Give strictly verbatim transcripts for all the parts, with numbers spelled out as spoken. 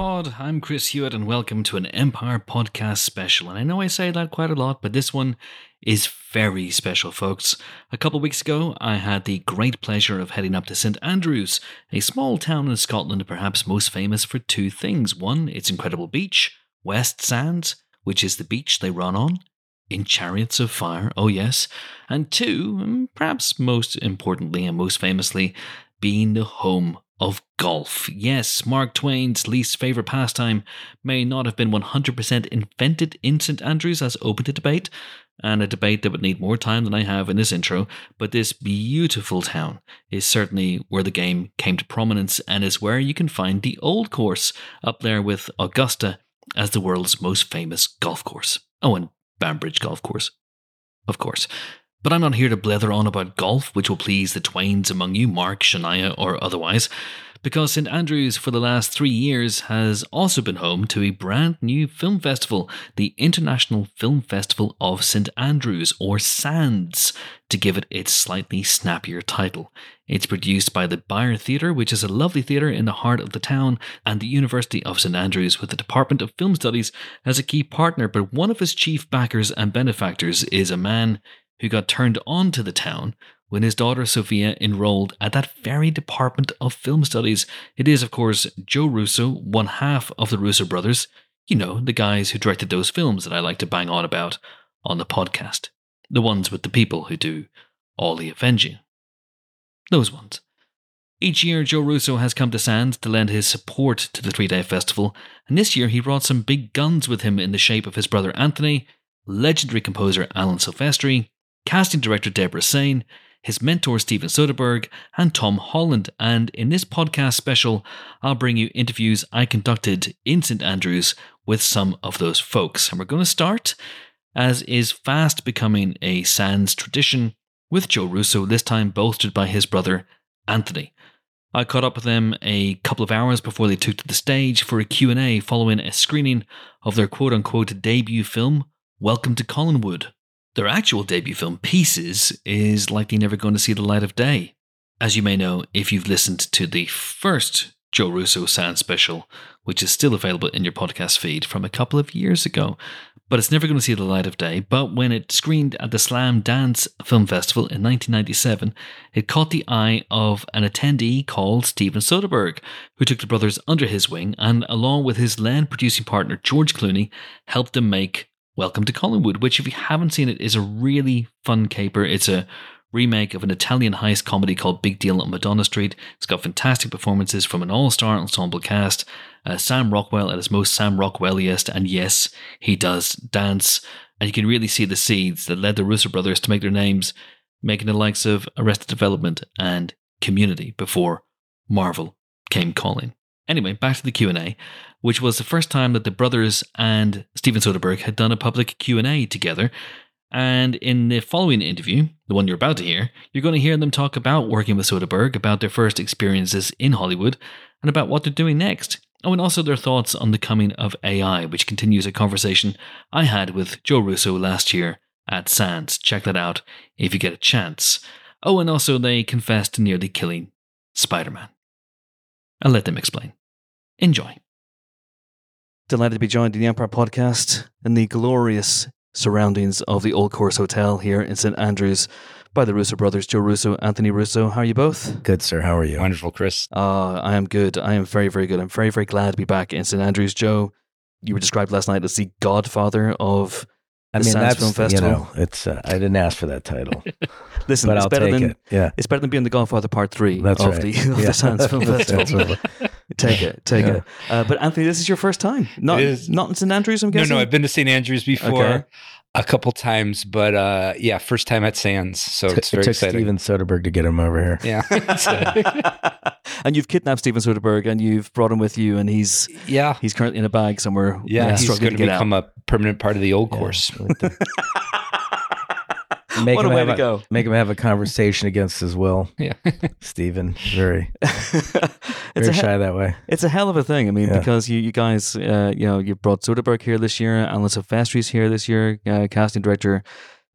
God, I'm Chris Hewitt and welcome to an Empire Podcast special. And I know I say that quite a lot, but this one is very special, folks. A couple of weeks ago, I had the great pleasure of heading up to Saint Andrews, a small town in Scotland perhaps most famous for two things. One, its incredible beach, West Sands, which is the beach they run on, in chariots of fire, oh yes. And two, perhaps most importantly and most famously, being the home of golf. Yes, Mark Twain's least favourite pastime may not have been one hundred percent invented in Saint Andrews, as open to debate, and a debate that would need more time than I have in this intro, but this beautiful town is certainly where the game came to prominence and is where you can find the old course, up there with Augusta as the world's most famous golf course. Oh, and Banbridge Golf Course, of course. But I'm not here to blether on about golf, which will please the Twains among you, Mark, Shania, or otherwise, because Saint Andrews for the last three years has also been home to a brand new film festival, the International Film Festival of Saint Andrews, or SANDS, to give it its slightly snappier title. It's produced by the Byre Theatre, which is a lovely theatre in the heart of the town, and the University of Saint Andrews, with the Department of Film Studies as a key partner, but one of his chief backers and benefactors is a man who got turned on to the town when his daughter Sophia enrolled at that very Department of Film Studies. It is, of course, Joe Russo, one half of the Russo brothers. You know, the guys who directed those films that I like to bang on about on the podcast. The ones with the people who do all the avenging. Those ones. Each year, Joe Russo has come to Sands to lend his support to the three-day festival, and this year he brought some big guns with him in the shape of his brother Anthony, legendary composer Alan Silvestri, casting director Deborah Sain, his mentor Steven Soderbergh, and Tom Holland. And in this podcast special, I'll bring you interviews I conducted in Saint Andrews with some of those folks. And we're going to start, as is fast becoming a Sands tradition, with Joe Russo, this time bolstered by his brother Anthony. I caught up with them a couple of hours before they took to the stage for a Q and A following a screening of their quote-unquote debut film, Welcome to Collinwood. Their actual debut film, Pieces, is likely never going to see the light of day. As you may know, if you've listened to the first Joe Russo Sands special, which is still available in your podcast feed from a couple of years ago, but it's never going to see the light of day. But when it screened at the Slam Dance Film Festival in nineteen ninety-seven, it caught the eye of an attendee called Steven Soderbergh, who took the brothers under his wing and, along with his land producing partner George Clooney, helped them make Welcome to Collinwood, which, if you haven't seen it, is a really fun caper. It's a remake of an Italian heist comedy called Big Deal on Madonna Street. It's got fantastic performances from an all-star ensemble cast. Uh, Sam Rockwell at his most Sam Rockwelliest, and yes, he does dance. And you can really see the seeds that led the Russo brothers to make their names, making the likes of Arrested Development and Community before Marvel came calling. Anyway, back to the Q and A, which was the first time that the brothers and Steven Soderbergh had done a public Q and A together. And in the following interview, the one you're about to hear, you're going to hear them talk about working with Soderbergh, about their first experiences in Hollywood, and about what they're doing next. Oh, and also their thoughts on the coming of A I, which continues a conversation I had with Joe Russo last year at Sands. Check that out if you get a chance. Oh, and also they confessed to nearly killing Spider-Man. I'll let them explain. Enjoy. Delighted to be joined in the Empire Podcast in the glorious surroundings of the Old Course Hotel here in Saint Andrews by the Russo brothers, Joe Russo, Anthony Russo. How are you both? Good, sir. How are you? Wonderful, Chris. Uh, I am good. I am very, very good. I'm very, very glad to be back in Saint Andrews. Joe, you were described last night as the godfather of I the mean, Sands that's, Film Festival. You know, it's, uh, I didn't ask for that title. Listen, but it's I'll better take than it. Yeah. It's better than being the Godfather Part Three That's of right. the of yeah. the Sands Film Festival. Take it, take Yeah. it. Uh, but Anthony, this is your first time. Not, It is. not in Saint Andrews, I'm No, guessing? no, I've been to Saint Andrews before Okay. a couple times, but uh, yeah, first time at Sands, so it's It very took exciting. Steven Soderbergh to get him over here. Yeah, And you've kidnapped Steven Soderbergh and you've brought him with you, and he's yeah, he's currently in a bag somewhere. yeah. uh, He's struggling going to to get become out. a permanent part of the old Yeah, course. with the- Make What a him way have to go. Make him have a conversation against his will. Yeah, Steven, very, it's very a he- shy that way. It's a hell of a thing. I mean, Yeah. because you, you guys, uh, you know, you brought Soderbergh here this year, Alan Silvestri's here this year, uh, casting director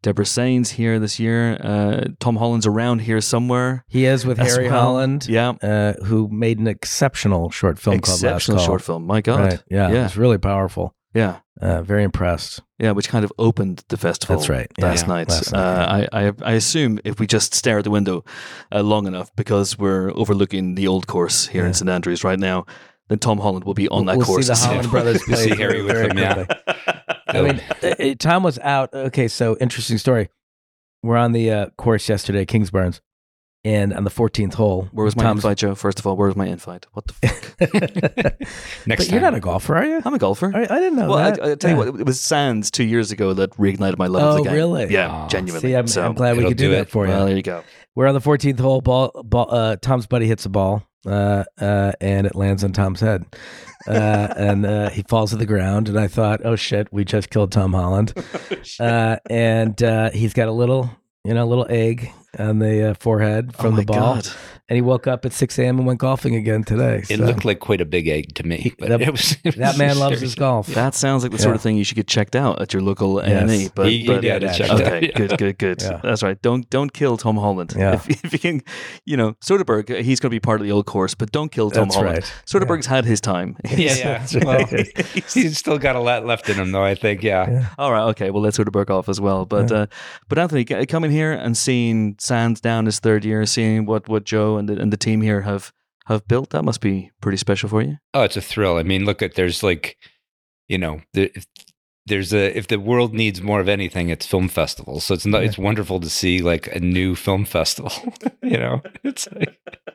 Deborah Sain's here this year. Uh, Tom Holland's around here somewhere. He is with as Harry well. Holland, Yeah. uh, who made an exceptional short film called Last Exceptional Call. short film. My God. Right. Yeah, it Yeah. was really powerful. Yeah. Uh, very impressed. Yeah, which kind of opened the festival. That's right. Yeah. Last Yeah. night. Last night, uh, I, I I assume if we just stare at the window uh, long enough, because we're overlooking the old course here Yeah. in Saint Andrews right now, then Tom Holland will be on that we'll course. see the Holland brothers We'll play see Harry with very them, yeah. quickly. I mean, uh, uh, Tom was out. Okay, so interesting story. We're on the uh, course yesterday, Kingsbarns, and on the fourteenth hole. Where was my Tom's- invite, Joe? First of all, where was my invite? What the fuck? Next but you're time. not a golfer, are you? I'm a golfer. I, I didn't know well, I, that. I tell you Yeah. what, it was Sands two years ago that reignited my love of Oh, the game. really? Yeah, Oh. genuinely. See, I'm, so, I'm glad we It'll could do, do that it. for you. well, there you go. We're on the fourteenth hole. Ball, ball. Uh, Tom's buddy hits a ball, uh, uh, and it lands on Tom's head, uh, and uh, he falls to the ground. And I thought, oh shit, we just killed Tom Holland, uh, and uh, he's got a little, you know, little egg on the uh, forehead from oh my the ball. God. And he woke up at six a.m. and went golfing again today. It so. looked like quite a big egg to me, but that, it was, it that was man loves his seriously- golf. That sounds like the sort Yeah. of thing you should get checked out at your local A and E. Yes. But, He- he but did, actually. checked okay, out. good, good, good. Yeah. That's right. Don't don't kill Tom Holland. Yeah. If, if you can, you know, Soderbergh, he's going to be part of the old course, but don't kill Tom That's Holland. right. Soderbergh's had his time. Yeah, yeah. That's right. Well, he's still got a lot left in him, though. I think. Yeah. Yeah. All right, okay. Well, let's Soderbergh off as well. But Yeah. uh, but Anthony, c- coming here and seeing Sands down his third year, seeing what, what Joe and the, and the team here have have built, that must be pretty special for you. Oh, it's a thrill. I mean, look at there's like, you know, the, if there's a if the world needs more of anything, it's film festivals. So it's not, Yeah. it's wonderful to see like a new film festival. You know, it's like.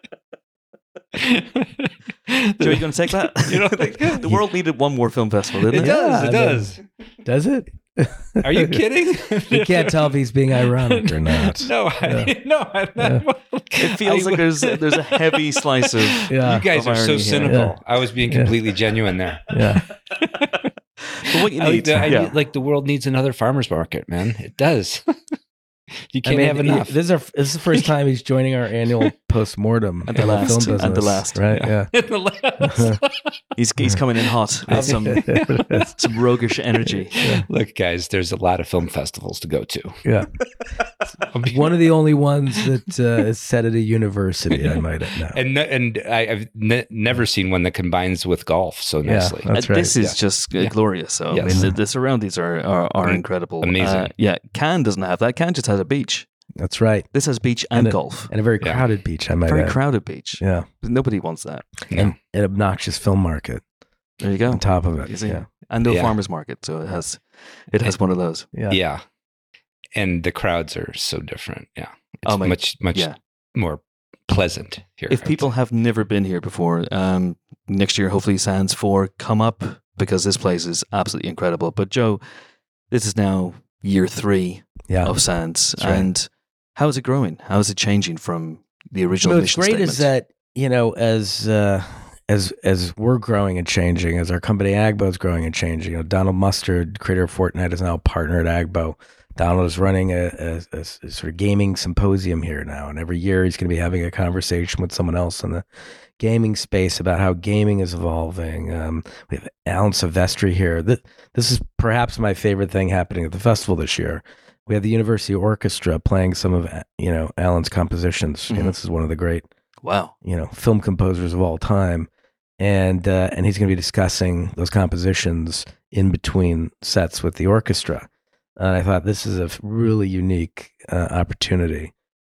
Joe, you going to take that? You don't think- the world needed one more film festival, didn't It it? does. Yeah, It I does. Does it? Are you kidding? You can't tell if he's being ironic or not. No, I, no. I, Yeah. It feels I- like there's there's a heavy slice of. Yeah. You guys of are so irony here. cynical. Yeah. I was being Yeah. completely genuine there. Yeah. But what you I- need, I- yeah. like the world needs another farmer's market, man. It does. You I can't mean, have enough. This is, our, this is the first time he's joining our annual postmortem And the in last. film business. And the last. Right? Yeah. In the last- he's he's coming in hot with some some roguish energy. Look, guys, there's a lot of film festivals to go to. Yeah. I'll be- One of the only ones that uh, is set at a university, I might know. and ne- and I, I've ne- never seen one that combines with golf so Yeah. nicely. That's Uh, right. This is Yeah. just uh, Yeah. glorious. So I Yes. mean, the, the surroundings are are, are Mm. incredible. Amazing. Uh, yeah, Cannes doesn't have that. Cannes just has a beach. That's right. This has beach and, And a- golf. And a very Yeah. crowded beach, I might Very add. crowded beach. Yeah. Nobody wants that. No. And an obnoxious film market There you go. on top of it. You see? Yeah. And no Yeah. farmers market, so it has it has one of those. Yeah. Yeah. And the crowds are so different. Yeah. It's Oh, my- much, much yeah. more pleasant here. If people have never been here before, um, next year hopefully Sands four come up because this place is absolutely incredible. But Joe, this is now year three Yeah. of Sands, That's right. and how is it growing? How is it changing from the original What's mission great statement? is that, you know, as uh, as as we're growing and changing, as our company Agbo is growing and changing, you know, Donald Mustard, creator of Fortnite, is now a partner at Agbo. Donald is running a, a, a, a sort of gaming symposium here now, and every year he's going to be having a conversation with someone else in the gaming space about how gaming is evolving. Um, we have Alan Silvestri here. This, this is perhaps my favorite thing happening at the festival this year. We have the University Orchestra playing some of, you know, Alan's compositions. You know, Mhm. this is one of the great, wow. you know, film composers of all time, and uh, and he's going to be discussing those compositions in between sets with the orchestra. And I thought this is a really unique uh, opportunity,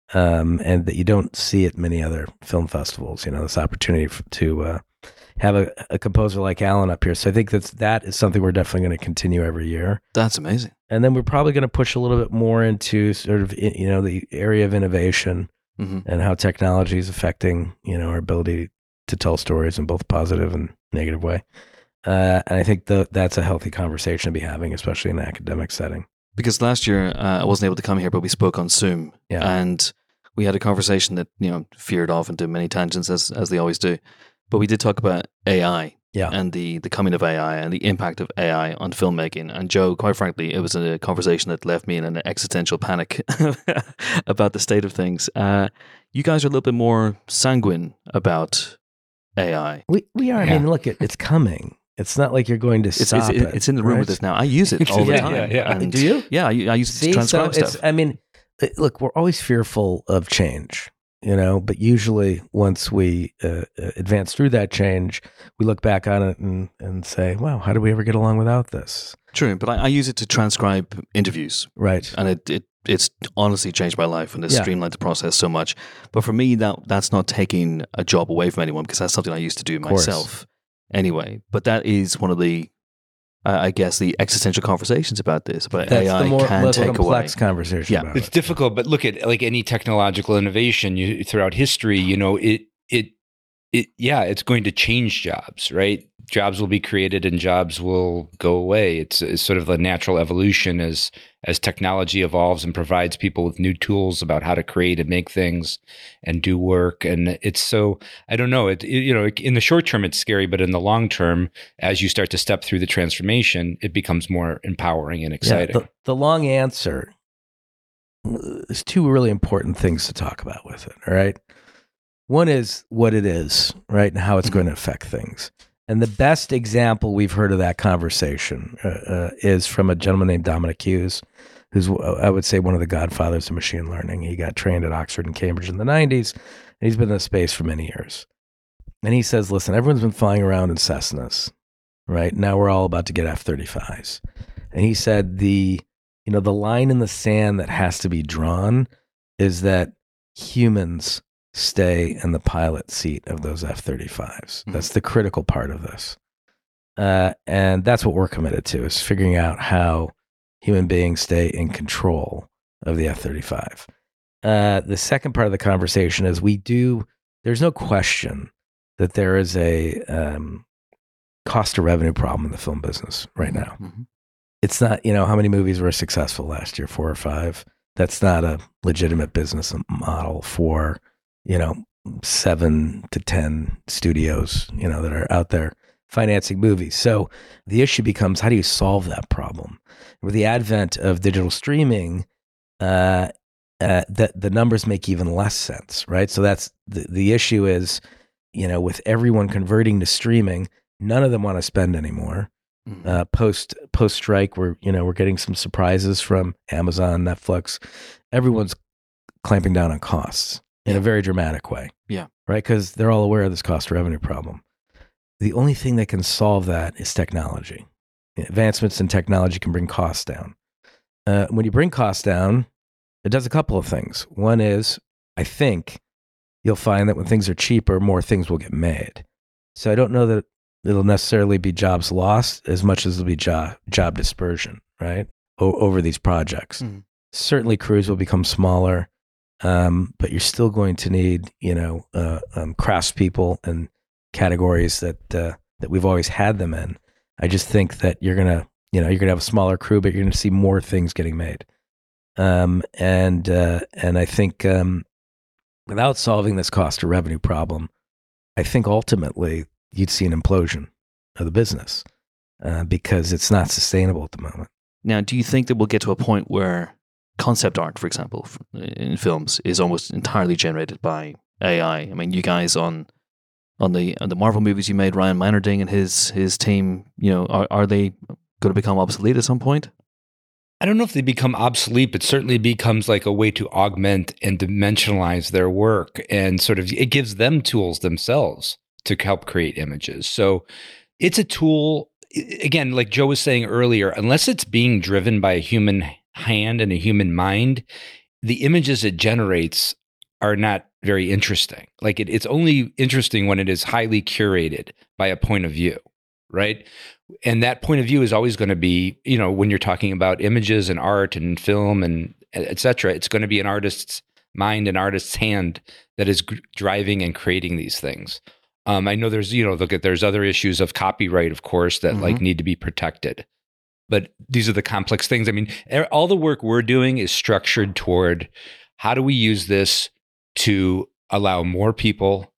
um, and that you don't see at many other film festivals. You know, this opportunity f- to uh, have a, a composer like Alan up here. So I think that's that is something we're definitely going to continue every year. That's amazing. And then we're probably going to push a little bit more into sort of, you know, the area of innovation hmm and how technology is affecting, you know, our ability to tell stories in both positive and negative way. Uh, and I think the, that's a healthy conversation to be having, especially in an academic setting. Because last year uh, I wasn't able to come here, but we spoke on Zoom, Yeah. and we had a conversation that you know veered off into many tangents as as they always do. But we did talk about A I Yeah. and the the coming of A I and the impact of A I on filmmaking. And Joe, quite frankly, it was a conversation that left me in an existential panic about the state of things. Uh, you guys are a little bit more sanguine about A I. We, we are. I Yeah. mean, look, it, it's coming. It's not like you're going to It's, stop it's, it. it's in the room right? with us now. I use it all the Yeah, time. yeah, yeah. And- Do you? Yeah, I, I use it See, to so transcribe it's, stuff. I mean, uh, look, we're always fearful of change, you know, but usually once we uh, uh, advance through that change, we look back on it and, and say, wow, how did we ever get along without this? True, but I, I use it to transcribe interviews, Right. and it, it it's honestly changed my life and it's Yeah. streamlined the process so much. But for me, that that's not taking a job away from anyone because that's something I used to do course. myself anyway. But that is one of the, uh, I guess, the existential conversations about this. But That's A I the more, can more take away. complex conversation Yeah. about It's it. difficult, but look at like any technological innovation you, throughout history. You know, it it it yeah, it's going to change jobs, right? Jobs will be created and jobs will go away. It's, it's sort of a natural evolution as as technology evolves and provides people with new tools about how to create and make things and do work. And it's so I don't know. It, it you know, in the short term it's scary, but in the long term, as you start to step through the transformation, it becomes more empowering and exciting. Yeah, the, the long answer is two really important things to talk about with it. All right. One is what it is, right, and how it's going to affect things. And the best example we've heard of that conversation uh, uh, is from a gentleman named Dominic Hughes, who's, I would say, one of the godfathers of machine learning. He got trained at Oxford and Cambridge in the nineties, and he's been in the space for many years. And he says, listen, everyone's been flying around in Cessnas, right? Now we're all about to get F thirty-fives. And he said the, you know, the line in the sand that has to be drawn is that humans stay in the pilot seat of those F thirty-fives. Mhm. That's the critical part of this. Uh, and that's what we're committed to, is figuring out how human beings stay in control of the F thirty-five. Uh, the second part of the conversation is we do, there's no question that there is a um, cost to revenue problem in the film business right now. Mhm. It's not, you know, how many movies were successful last year, four or five. That's not a legitimate business model for, you know, seven to ten studios, you know, that are out there financing movies. So the issue becomes, how do you solve that problem? With the advent of digital streaming, uh, uh, the, the numbers make even less sense, right? So that's the, the issue is, you know, with everyone converting to streaming, none of them want to spend anymore. Mhm. Uh, post post strike, we're you know we're getting some surprises from Amazon, Netflix. Everyone's clamping down on costs in a very dramatic way. Yeah. Right, because they're all aware of this cost revenue problem. The only thing that can solve that is technology. Advancements in technology can bring costs down. Uh, when you bring costs down, it does a couple of things. One is, I think you'll find that when things are cheaper, more things will get made. So I don't know that it'll necessarily be jobs lost as much as it'll be job job dispersion, right, o- over these projects. Mhm. Certainly, crews will become smaller, um, but you're still going to need, you know, uh, um, craftspeople and categories that uh, that we've always had them in. I just think that you're gonna, you know, you're gonna have a smaller crew, but you're gonna see more things getting made. Um, and uh, and I think um, without solving this cost to revenue problem, I think ultimately you'd see an implosion of the business uh, because it's not sustainable at the moment. Now, do you think that we'll get to a point where concept art, for example, f- in films, is almost entirely generated by A I? I mean, you guys on on the on the Marvel movies you made, Ryan Meinerding and his his team, you know, are are they going to become obsolete at some point? I don't know if they become obsolete, but certainly becomes like a way to augment and dimensionalize their work, and sort of it gives them tools themselves to help create images. So it's a tool, again, like Joe was saying earlier, unless it's being driven by a human hand and a human mind, the images it generates are not very interesting. Like it, it's only interesting when it is highly curated by a point of view, right? And that point of view is always going to be, you know, when you're talking about images and art and film and et cetera, it's going to be an artist's mind and artist's hand that is g- driving and creating these things. Um, I know there's, you know, look at, there's other issues of copyright, of course, that Mhm. like need to be protected. But these are the complex things. I mean, er- all the work we're doing is structured toward how do we use this to allow more people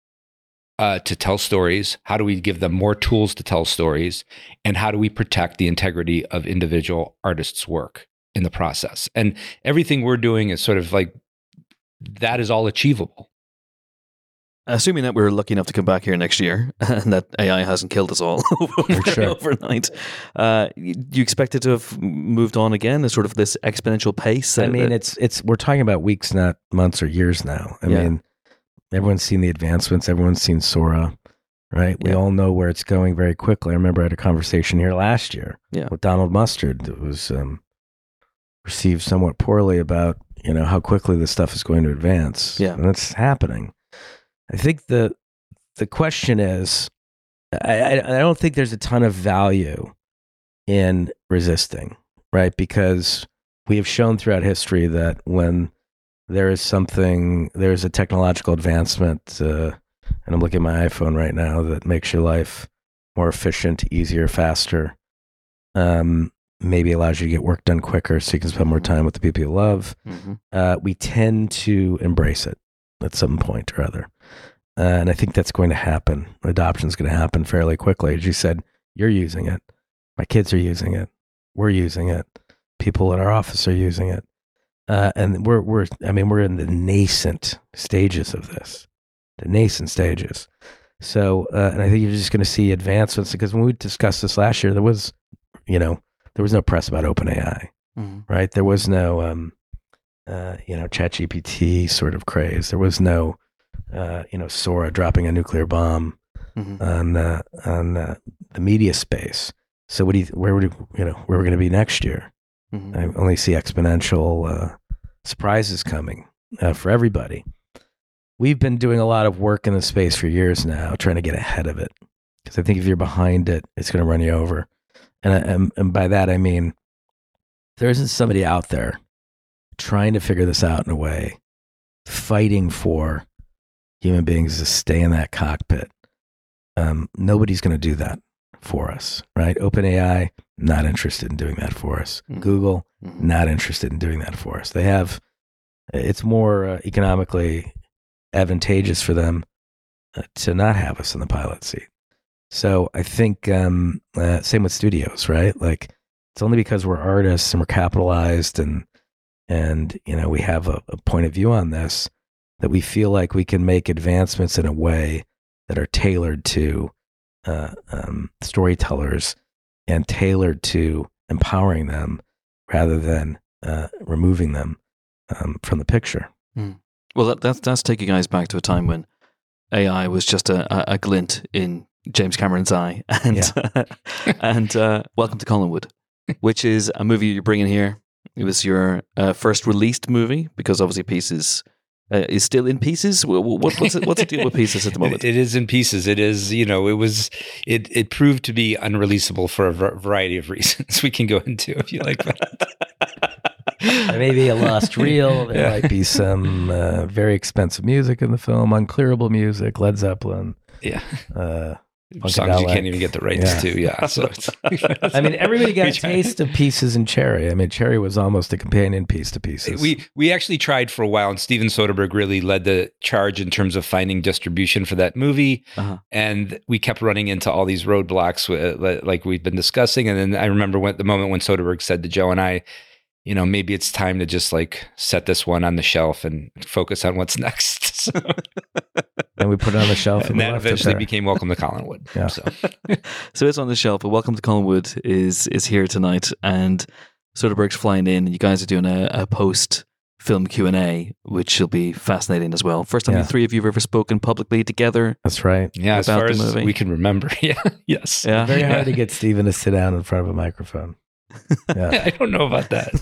uh, to tell stories? How do we give them more tools to tell stories? And how do we protect the integrity of individual artists' work in the process? And everything we're doing is sort of like, that is all achievable. Assuming that we're lucky enough to come back here next year and that A I hasn't killed us all over, sure. overnight, uh, do you expect it to have moved on again at sort of this exponential pace? I mean, Uh, it's it's we're talking about weeks, not months or years now. I Yeah. mean, everyone's seen the advancements. Everyone's seen Sora, right? We Yeah. all know where it's going very quickly. I remember I had a conversation here last year Yeah. with Donald Mustard that was um, received somewhat poorly about, you know, how quickly this stuff is going to advance. Yeah. And it's happening. I think the the question is, I, I I don't think there's a ton of value in resisting, right? Because we have shown throughout history that when there is something, there's a technological advancement, uh, and I'm looking at my iPhone right now, that makes your life more efficient, easier, faster, um, maybe allows you to get work done quicker so you can spend more time with the people you love. mhm. Uh, we tend to embrace it at some point or other. Uh, and I think that's going to happen. Adoption is going to happen fairly quickly. As you said, you're using it. My kids are using it. We're using it. People in our office are using it. Uh, and we're, we're, I mean, we're in the nascent stages of this, the nascent stages. So, uh, and I think you're just going to see advancements, because when we discussed this last year, there was, you know, there was no press about OpenAI, Mhm. right? There was no, um, uh, you know, ChatGPT sort of craze. There was no, uh, you know, Sora dropping a nuclear bomb Mhm. on uh, on uh, the media space. So, what do you, where would you, you know, where we're going to be next year? Mhm. I only see exponential uh, surprises coming uh, for everybody. We've been doing a lot of work in the space for years now, trying to get ahead of it. Because I think if you're behind it, it's going to run you over. And, I, and and by that I mean there isn't somebody out there trying to figure this out in a way, fighting for human beings to stay in that cockpit. Um, nobody's going to do that for us, right? OpenAI, not interested in doing that for us. Mhm. Google, Mhm. not interested in doing that for us. They have, it's more uh, economically advantageous for them uh, to not have us in the pilot seat. So I think, um, uh, same with studios, right? Like, it's only because we're artists and we're capitalized and, and, you know, we have a, a point of view on this that we feel like we can make advancements in a way that are tailored to uh, um, storytellers and tailored to empowering them rather than uh, removing them um, from the picture. Well, that, that's that's taking you guys back to a time when A I was just a, a, a glint in James Cameron's eye, and and uh, Welcome to Collinwood, which is a movie you're bringing here. It was your uh, first released movie, because obviously Pieces uh, is still in pieces. What, what, what's it, what's the deal with Pieces at the moment? It, it is in pieces. It is, you know, it was, it it proved to be unreleasable for a v- variety of reasons we can go into if you like that. There may be a lost reel. There Yeah. might be some uh, very expensive music in the film, unclearable music, Led Zeppelin. Yeah. Uh, Songs you Funkadelic. can't even get the rights Yeah. to. Yeah. So it's, I mean, everybody got We a tried. taste of Pieces and Cherry. I mean, Cherry was almost a companion piece to Pieces. We we actually tried for a while, and Steven Soderbergh really led the charge in terms of finding distribution for that movie. Uh-huh. And we kept running into all these roadblocks, uh, like we've been discussing. And then I remember when, the moment when Soderbergh said to Joe and I, you know, maybe it's time to just like set this one on the shelf and focus on what's next. So, and we put it on the shelf and, and we that left it eventually there. became Welcome to Collinwood. Yeah. So So it's on the shelf, but Welcome to Collinwood is is here tonight, and Soderbergh's flying in. You guys are doing a, a post film Q and A, which will be fascinating as well. First time Yeah. the three of you have ever spoken publicly together. That's right. yeah, as About far the as movie. we can remember. Yeah. Yes. Yeah, Very hard to get Steven to sit down in front of a microphone. Yeah. I don't know about that.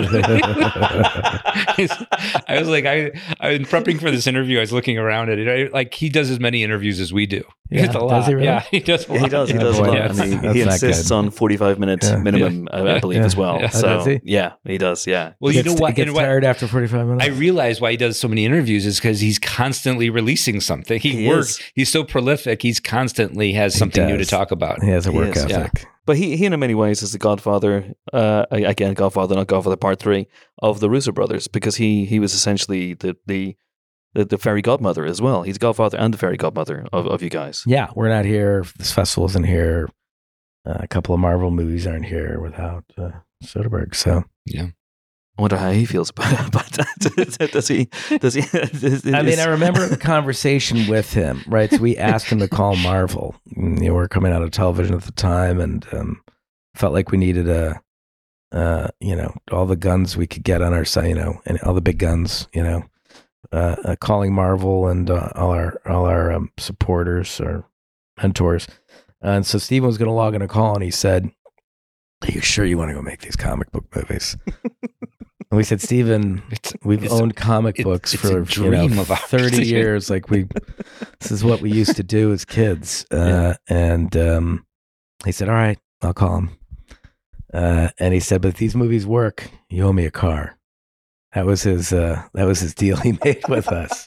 I was like, I, I was prepping for this interview. I was looking around at it. I, like he does as many interviews as we do. Yeah, It's a does lot. he really? Yeah, he does. A Yeah, lot. he does. He Yeah, does boy, a lot, that's- and he, that's he not insists good. on forty-five minute Yeah. minimum, I, I Yeah. believe, Yeah. as well. Yeah. Oh, So does he? yeah, he does. Yeah, Well, He you gets, know what? He gets And what- tired after forty-five minutes. I realize why he does so many interviews is because he's constantly releasing something. He, He works. is. He's so prolific. He's constantly has He something new to does. talk about. he has a He work is, yeah. ethic. but he, he in many ways is the Godfather. Uh, again, Godfather, not Godfather Part Three of the Russo brothers, because he he was essentially the the the, the fairy godmother as well. He's Godfather and the fairy godmother of, of you guys. Yeah, we're not here. This festival isn't here. Uh, a couple of Marvel movies aren't here without uh, Soderbergh. So Yeah. I wonder how he feels about, about that. Does he? Does he? Does, I mean, is- I remember the conversation with him, right? So we asked him to call Marvel. You know, we were coming out of television at the time, and um, felt like we needed a, uh, you know, all the guns we could get on our side, you know, and all the big guns, you know, uh, uh, calling Marvel and uh, all our all our um, supporters or mentors. And so Steven was going to log in a call, and he said, "Are you sure you want to go make these comic book movies?" And we said, Steven, It's, we've it's- owned comic it's- books it's for a you know, dream of ours. thirty years. Like we, this is what we used to do as kids. Uh, Yeah. And um, he said, "All right, I'll call him." Uh, and he said, "But if these movies work, you owe me a car." That was his. Uh, that was his deal he made with us.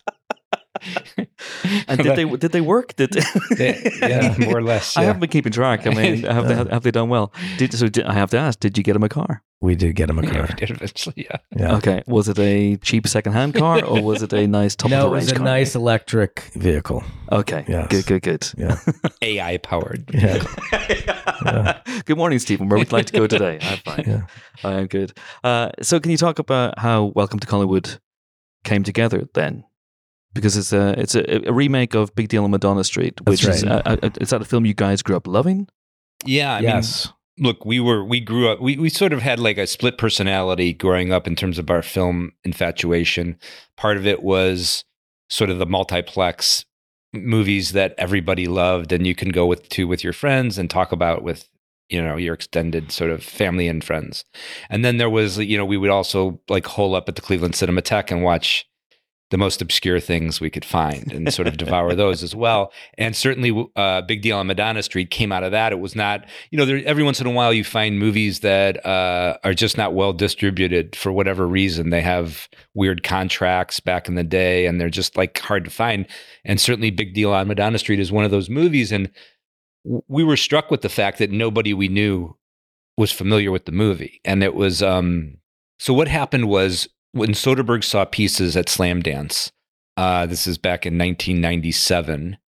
and did they did they work? Did They- yeah, more or less. I yeah. haven't been keeping track. I mean, have they have they done well? Did, so did, I have to ask: did you get him a car? We did get him a Yeah, car. we did eventually, yeah. Yeah. Okay, was it a cheap second-hand car or was it a nice top No, of it the was range a car? nice electric vehicle. Okay, Yes. good, good, good. Yeah. A I powered. Yeah. Yeah. Good morning, Stephen. Where would you like to go today? I'm fine. Yeah. I am good. Uh, so, can you talk about how Welcome to Collingwood came together then? Because it's a it's a, a remake of Big Deal on Madonna Street, which That's is right. uh, uh, is that a film you guys grew up loving? Yeah, I Yes. mean, look, we were we grew up. We we sort of had like a split personality growing up in terms of our film infatuation. Part of it was sort of the multiplex movies that everybody loved, and you can go with to with your friends and talk about with you know your extended sort of family and friends. And then there was you know we would also like hole up at the Cleveland Cinematheque and watch the most obscure things we could find and sort of devour those as well. And certainly uh, Big Deal on Madonna Street came out of that. It was not, you know, there, every once in a while you find movies that uh, are just not well distributed for whatever reason. They have weird contracts back in the day and they're just like hard to find. And certainly Big Deal on Madonna Street is one of those movies. And w- we were struck with the fact that nobody we knew was familiar with the movie. And it was, um, so what happened was, when Soderbergh saw Pieces at Slam Dance, uh, this is back in nineteen ninety-seven,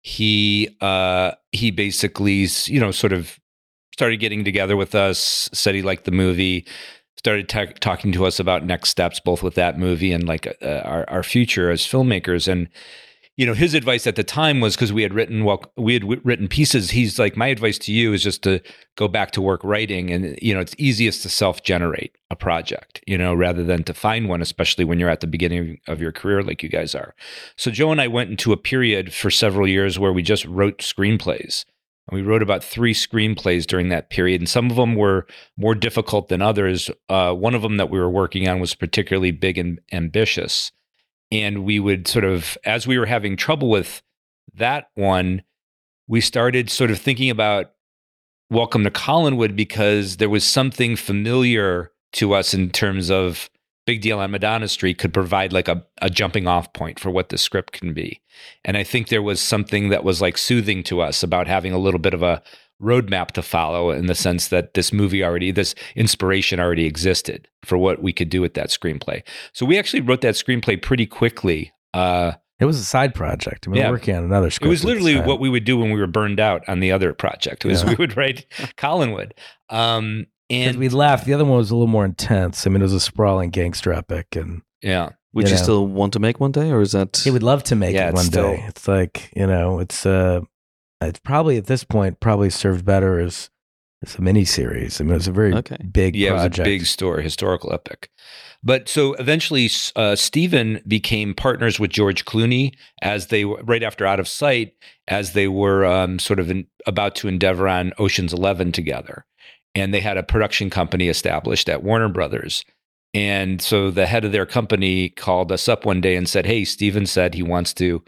he uh, he basically, you know, sort of started getting together with us, said he liked the movie, started ta- talking to us about next steps, both with that movie and like uh, our, our future as filmmakers. And, you know, his advice at the time was, because we had written, well, we had w- written Pieces. He's like, my advice to you is just to go back to work writing. And, you know, it's easiest to self-generate a project, you know, rather than to find one, especially when you're at the beginning of your career like you guys are. So Joe and I went into a period for several years where we just wrote screenplays. And we wrote about three screenplays during that period. And some of them were more difficult than others. Uh, one of them that we were working on was particularly big and ambitious. And we would sort of, as we were having trouble with that one, we started sort of thinking about Welcome to Collinwood, because there was something familiar to us in terms of Big Deal on Madonna Street could provide like a, a jumping off point for what the script can be. And I think there was something that was like soothing to us about having a little bit of a roadmap to follow, in the sense that this movie already, this inspiration already existed for what we could do with that screenplay. So we actually wrote that screenplay pretty quickly. Uh, It was a side project. I mean, Yeah. we're working on another script. it was at the literally time. what we would do when we were burned out on the other project. It was Yeah. we would write Collinwood. Um, 'Cause and we laughed. The other one was a little more intense. I mean, it was a sprawling gangster epic, and yeah, Would You you know. still want to make one day, or is that? he would love to make Yeah, it it's one still- day. It's like, you know, it's uh, it's probably at this point probably served better as as a mini series. I mean, it was a very Okay. big yeah, project. it was a big story, historical epic. But so eventually, uh, Stephen became partners with George Clooney as they were right after Out of Sight, as they were um, sort of in, about to endeavor on Ocean's Eleven together, and they had a production company established at Warner Brothers. And so the head of their company called us up one day and said, "Hey, Stephen said he wants to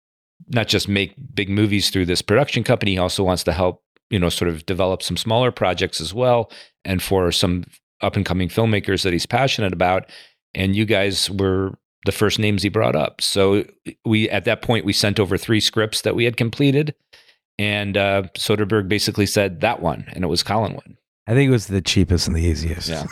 not just make big movies through this production company, he also wants to help, you know, sort of develop some smaller projects as well, and for some up and coming filmmakers that he's passionate about." And you guys were the first names he brought up. So we, at that point, we sent over three scripts that we had completed. And uh, Soderbergh basically said that one, and it was Collinwood. I think it was the cheapest and the easiest. Yeah.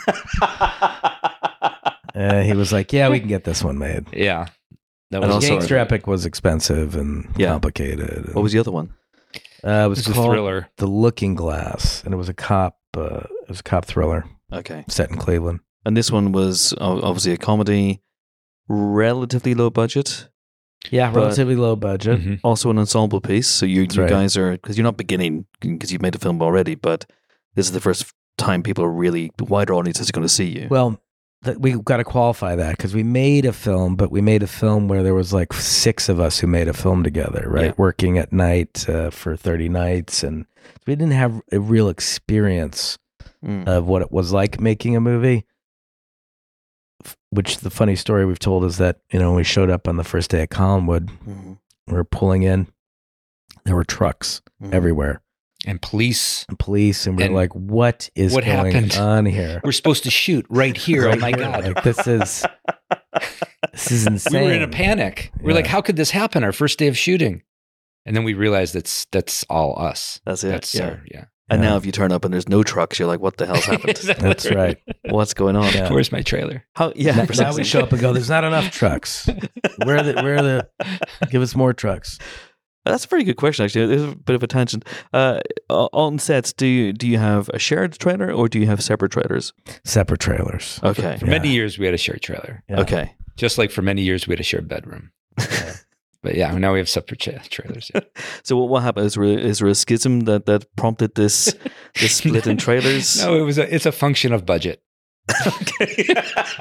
Uh, he was like, "Yeah, we can get this one made." Yeah. That And was also- Gangster epic was expensive and Yeah. complicated. What was the other one? Uh, it was It was a called thriller. The Looking Glass, and it was a cop. Uh, it was a cop thriller Okay. set in Cleveland. And this one was o- obviously a comedy, relatively low budget, Yeah, But- relatively low budget. Mhm. also an ensemble piece. So you, you right. guys are, because you're not beginning, because you've made a film already, but this is the first time people are really, wider audiences are going to see you. Well, th- we've got to qualify that because we made a film, but we made a film where there was like six of us who made a film together, right? Yeah. Working at night uh, for thirty nights. And we didn't have a real experience Mm. of what it was like making a movie. F- Which the funny story we've told is that, you know, when we showed up on the first day at Collinwood, Mhm. we were pulling in, there were trucks Mhm. everywhere And police. and police. And we And we're like, what is what going happened? on here? We're supposed to shoot right here. Oh Right my here. God. Like, this is, this is insane. We were in a panic. We're Yeah. like, how could this happen? Our first day of shooting. And then we realized that's that's all us. That's it. That's yeah. our, yeah. And Yeah. now if you turn up and there's no trucks, you're like, what the hell's happened? That's right. What's going on? Yeah. Where's my trailer? How, yeah, Now, now precisely. we show up and go, there's not enough trucks. Where are the, where are the, give us more trucks. That's a very good question, actually. There's a bit of a tangent. Uh, on sets, do you, do you have a shared trailer or do you have separate trailers? Separate trailers. Okay. For Yeah. many years, we had a shared trailer. Yeah. Okay. Just like for many years, we had a shared bedroom. But yeah, now we have separate cha- trailers. Yeah. So what, what happened? Is there, is there a schism that, that prompted this this split in trailers? No, it was a, it's a function of budget. Okay.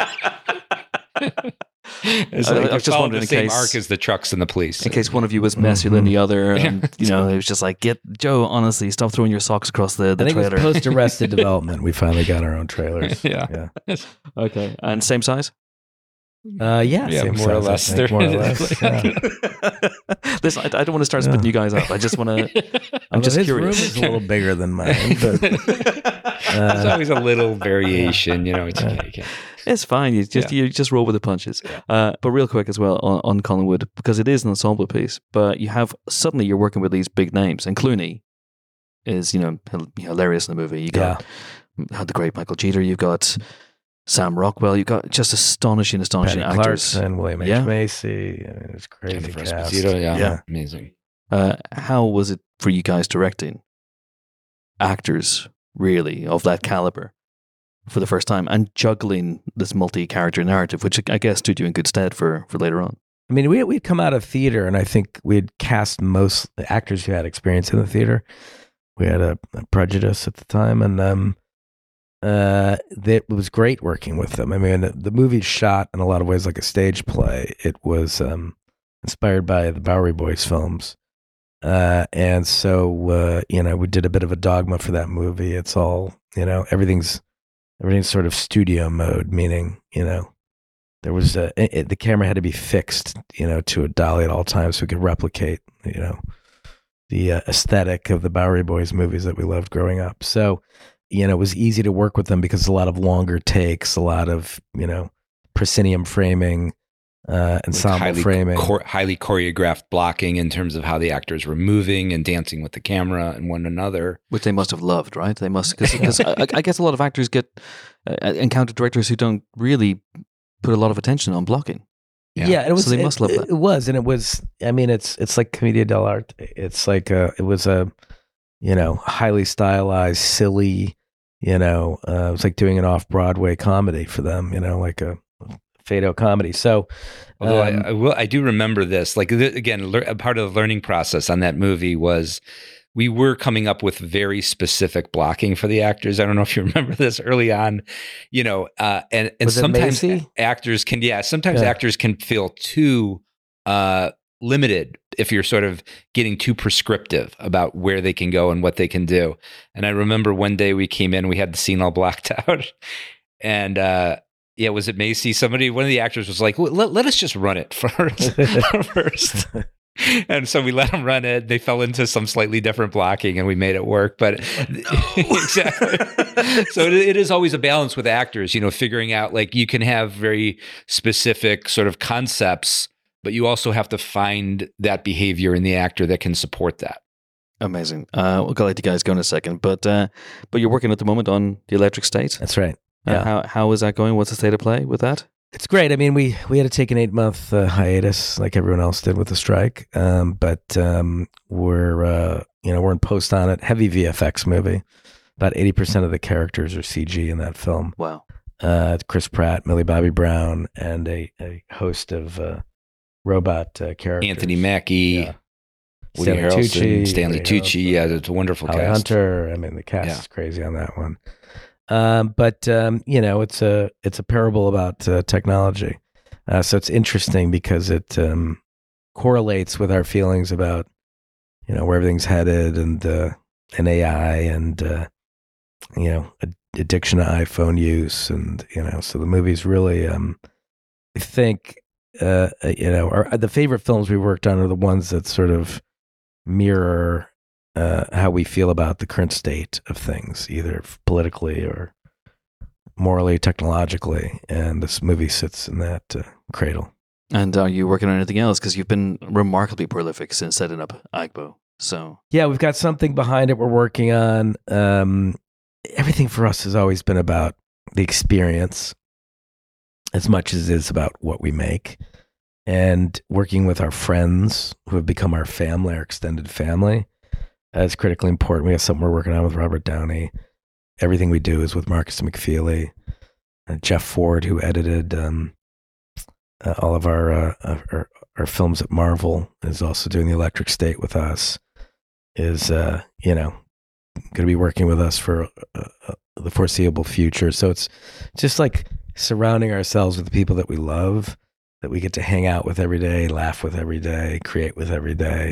It's I- like I was just followed wondering the in same case- arc as the trucks and the police. In case one of you was messier than the other, and, Yeah. you know, it was just like, get Joe. Honestly, stop throwing your socks across the, I the think it trailer. was post Arrested Development. We finally got our own trailers. Yeah. Yeah. Okay, and same size. Uh, yeah. Yeah, same more or size, I less. think, They're- more or less. Yeah. this I, I don't want to start splitting Yeah. you guys up. I just want to. I'm Although just his curious. room is a little bigger than mine, but There's always a little variation, you know. It's Yeah. okay. you can't- It's fine. You just Yeah. you just roll with the punches. Uh, but real quick as well on, on Collingwood, because it is an ensemble piece. But you have suddenly you're working with these big names, and Clooney is you know hil- hilarious in the movie. You got had the great Michael Jeter. You've got Sam Rockwell. You've got just astonishing, astonishing Patty actors. Clarkson, William H. Yeah. Macy. I mean, it's crazy Jennifer cast. Esposito, yeah. Yeah. Amazing. Uh, how was it for you guys directing actors really of that caliber for the first time and juggling this multi-character narrative, which I guess stood you in good stead for, for later on? I mean, we we'd come out of theater, and I think we had cast most actors who had experience in the theater. We had a, a Prejudice at the time, and um, uh, it was great working with them. I mean, the, the movie's shot in a lot of ways like a stage play. It was um, inspired by the Bowery Boys films, uh, and so uh, you know, we did a bit of a dogma for that movie. It's all you know, everything's everything's sort of studio mode, meaning you know. There was a, it, the camera had to be fixed, you know, to a dolly at all times so we could replicate, you know, the uh, aesthetic of the Bowery Boys movies that we loved growing up. So, you know, it was easy to work with them because a lot of longer takes, a lot of, you know, proscenium framing, uh, ensemble highly, framing. chor- highly choreographed blocking in terms of how the actors were moving and dancing with the camera and one another. Which they must have loved, right? They must, because I, I guess a lot of actors get uh, encounter directors who don't really put a lot of attention on blocking. Yeah, Yeah. it was. So they it, must love it, that. It was, and it was. I mean, it's it's like Commedia dell'arte. It's like a. It was a, you know, highly stylized, silly. You know, uh, it was like doing an off Broadway comedy for them. You know, like a Fado comedy. So, Although um, I, I will, I do remember this. Like th- again, lear- a part of the learning process on that movie was we were coming up with very specific blocking for the actors. I don't know if you remember this early on, you know, uh, and and Was it sometimes Macy? actors can, yeah, sometimes Yeah. actors can feel too uh, limited if you're sort of getting too prescriptive about where they can go and what they can do. And I remember one day we came in, we had the scene all blacked out, and uh, yeah, was it Macy? Somebody, one of the actors was like, let, let us just run it first. first. And so we let them run it. They fell into some slightly different blocking and we made it work. But exactly. So it, it is always a balance with actors, you know, figuring out like you can have very specific sort of concepts, but you also have to find that behavior in the actor that can support that. Amazing. Uh, we'll let you guys go in a second, but uh, but you're working at the moment on The Electric State. that's right. Uh, Yeah. how how is that going? What's the state of play with that? It's great. I mean, we we had to take an eight month uh, hiatus, like everyone else did with the strike. Um, but um, we're uh, you know we're in post on it. Heavy V F X movie. About eighty percent of the characters are C G in that film. Wow. uh, Chris Pratt, Millie Bobby Brown, and a, a host of uh, robot uh, characters. Anthony Mackie, Yeah. Woody Stanley Harrelson, Tucci, Stanley Woody Tucci. Harrelson, Yeah, it's a wonderful Holly cast. Hunter. I mean, the cast Yeah. is crazy on that one. Um, but um, you know, it's a it's a parable about uh, technology. Uh, so it's interesting because it um, correlates with our feelings about you know where everything's headed and uh, and A I and uh, you know ad- addiction to iPhone use and you know so the movie's really um, I think uh, you know our, the favorite films we worked on are the ones that sort of mirror uh, how we feel about the current state of things, either politically or morally, technologically. And this movie sits in that uh, cradle. And are you working on anything else? Because you've been remarkably prolific since setting up Agbo. So Yeah, we've got something behind it we're working on. Um, everything for us has always been about the experience as much as it is about what we make. And working with our friends who have become our family, our extended family, is critically important. We have something we're working on with Robert Downey. Everything we do is with Marcus McFeely, and Jeff Ford, who edited um, uh, all of our, uh, our our films at Marvel, is also doing The Electric State with us. Is uh, you know going to be working with us for uh, uh, the foreseeable future. So it's just like surrounding ourselves with the people that we love, that we get to hang out with every day, laugh with every day, create with every day.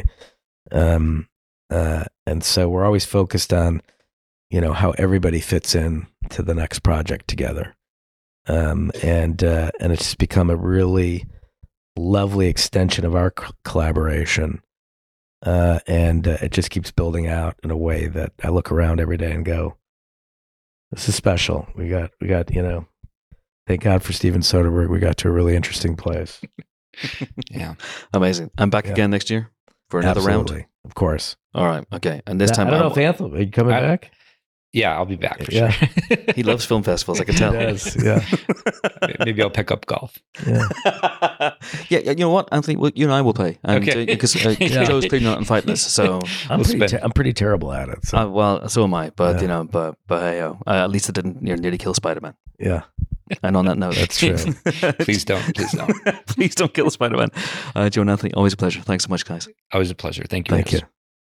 Um, uh, and so we're always focused on, you know, how everybody fits in to the next project together. Um, and, uh, and it's just become a really lovely extension of our c- collaboration. Uh, and uh, it just keeps building out in a way that I look around every day and go, this is special. We got, we got, you know, thank God for Steven Soderbergh. We got to a really interesting place. Yeah. amazing. I'm back Yeah. again next year for another Absolutely. round. Of course. All right. Okay. And this I time don't know I'm- if Anthony, are you coming I- back? Yeah, I'll be back for Yeah. sure. he loves film festivals. I can tell. He does, yeah. Maybe I'll pick up golf. Yeah. yeah, yeah, you know what, Anthony? Well, you and I will play. And, Okay. uh, because uh, Yeah. Joe's clearly not in fightless, so I'm We'll pretty, spend- ter- I'm pretty terrible at it. So, uh, well, so am I. But Yeah. you know, but but hey, uh, at least I didn't near, nearly kill Spider-Man. yeah. And on that note, That's true. Please don't. Please don't. please don't kill Spider-Man. Uh, Joe and Anthony, always a pleasure. Thanks so much, guys. Always a pleasure. Thank you. Thank guys. you.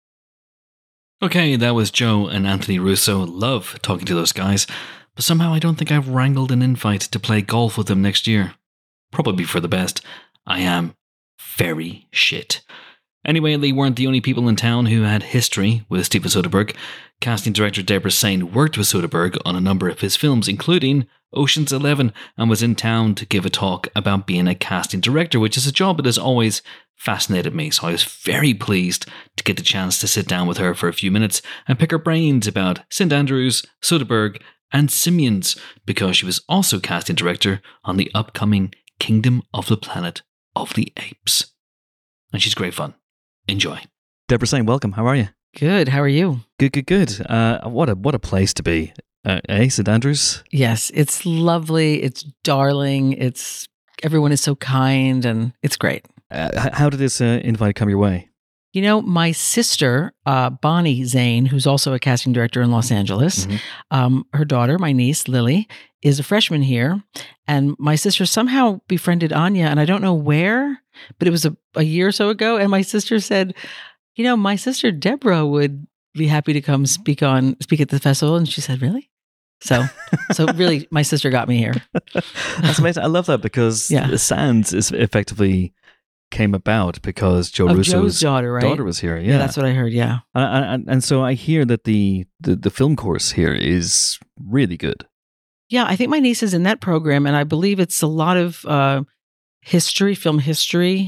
Okay, that was Joe and Anthony Russo. Love talking to those guys, but somehow I don't think I've wrangled an invite to play golf with them next year. Probably for the best. I am very shit. Anyway, they weren't the only people in town who had history with Steven Soderbergh. Casting director Deborah Sain worked with Soderbergh on a number of his films, including Ocean's Eleven, and was in town to give a talk about being a casting director, which is a job that has always fascinated me. So I was very pleased to get the chance to sit down with her for a few minutes and pick her brains about Saint Andrews, Soderbergh, and Simians, because she was also casting director on the upcoming Kingdom of the Planet of the Apes. And she's great fun. Enjoy. Deborah Sain, welcome. How are you? Good. How are you? Good, good, good. Uh, what a what a place to be. Uh, eh, Saint Andrews? Yes, it's lovely. It's darling. It's everyone is so kind, and it's great. Uh, h- how did this uh, invite come your way? You know, my sister, uh, Bonnie Zane, who's also a casting director in Los Angeles, Mhm. um, her daughter, my niece, Lily, is a freshman here. And my sister somehow befriended Anya, and I don't know where, but it was a, a year or so ago. And my sister said, you know, my sister Deborah would be happy to come speak on speak at the festival. And she said, really? So, so really, my sister got me here. That's amazing. I love that because Yeah. the Sands is effectively came about because Joe Of Russo's Joe's daughter, right? daughter was here. Yeah, Yeah, that's what I heard. Yeah. and, and, and so I hear that the, the, the film course here is really good. Yeah, I think my niece is in that program, and I believe it's a lot of uh, history, film history.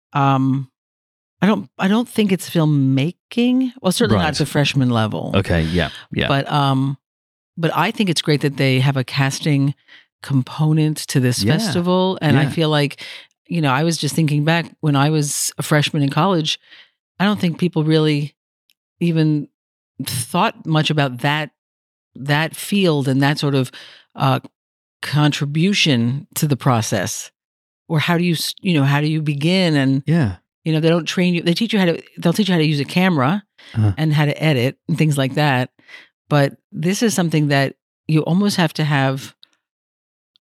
Um, I don't, I don't think it's filmmaking. Well, certainly Right. not at the freshman level. Okay, yeah, yeah. But, um, but I think it's great that they have a casting component to this Yeah, festival, and I yeah. feel like, you know, I was just thinking back when I was a freshman in college. I don't think people really even thought much about that that field and that sort of uh, contribution to the process, or how do you s- you know how do you begin? And yeah. you know they don't train you. They teach you how to. They'll teach you how to use a camera Uh-huh. and how to edit and things like that. But this is something that you almost have to have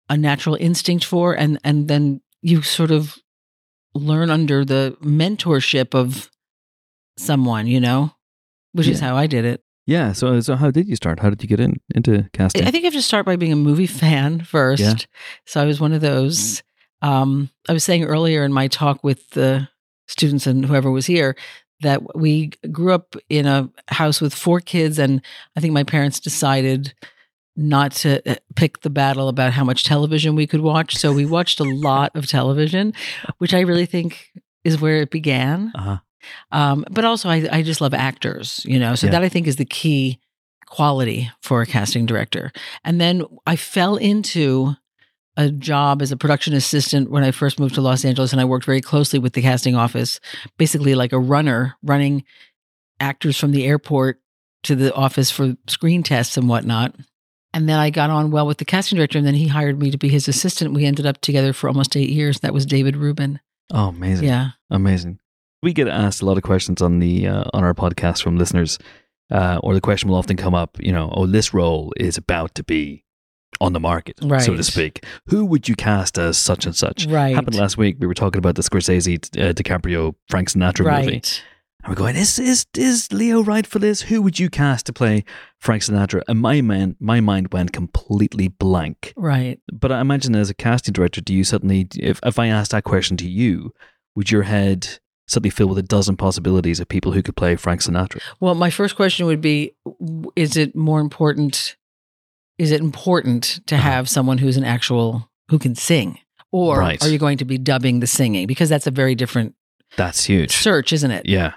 a natural instinct for, and and then you sort of learn under the mentorship of someone, you know, which is Yeah. how I did it. Yeah. So, so how did you start? How did you get in into casting? I think you have to start by being a movie fan first. Yeah. So I was one of those. Um, I was saying earlier in my talk with the students and whoever was here that we grew up in a house with four kids, and I think my parents decided not to pick the battle about how much television we could watch. So we watched a lot of television, which I really think is where it began. Uh-huh. Um, but also, I, I just love actors, you know, so Yeah. that I think is the key quality for a casting director. And then I fell into a job as a production assistant when I first moved to Los Angeles, and I worked very closely with the casting office, basically like a runner, running actors from the airport to the office for screen tests and whatnot. And then I got on well with the casting director, and then he hired me to be his assistant. We ended up together for almost eight years. That was David Rubin. Oh, amazing. Yeah. Amazing. We get asked a lot of questions on the uh, on our podcast from listeners, uh, or the question will often come up, you know, oh, this role is about to be on the market, so to Right. speak. Who would you cast as such and such? Right. Happened last week. We were talking about the Scorsese, uh, DiCaprio, Frank Sinatra movie. Right. And we're going, is, is, is Leo right for this? Who would you cast to play Frank Sinatra? And my, man, my mind went completely blank. Right. But I imagine as a casting director, do you suddenly, if, if I asked that question to you, would your head suddenly fill with a dozen possibilities of people who could play Frank Sinatra? Well, my first question would be, w- is it more important, is it important to have someone who's an actual, who can sing? Or Right. are you going to be dubbing the singing? Because that's a very different That's huge. search, isn't it? Yeah.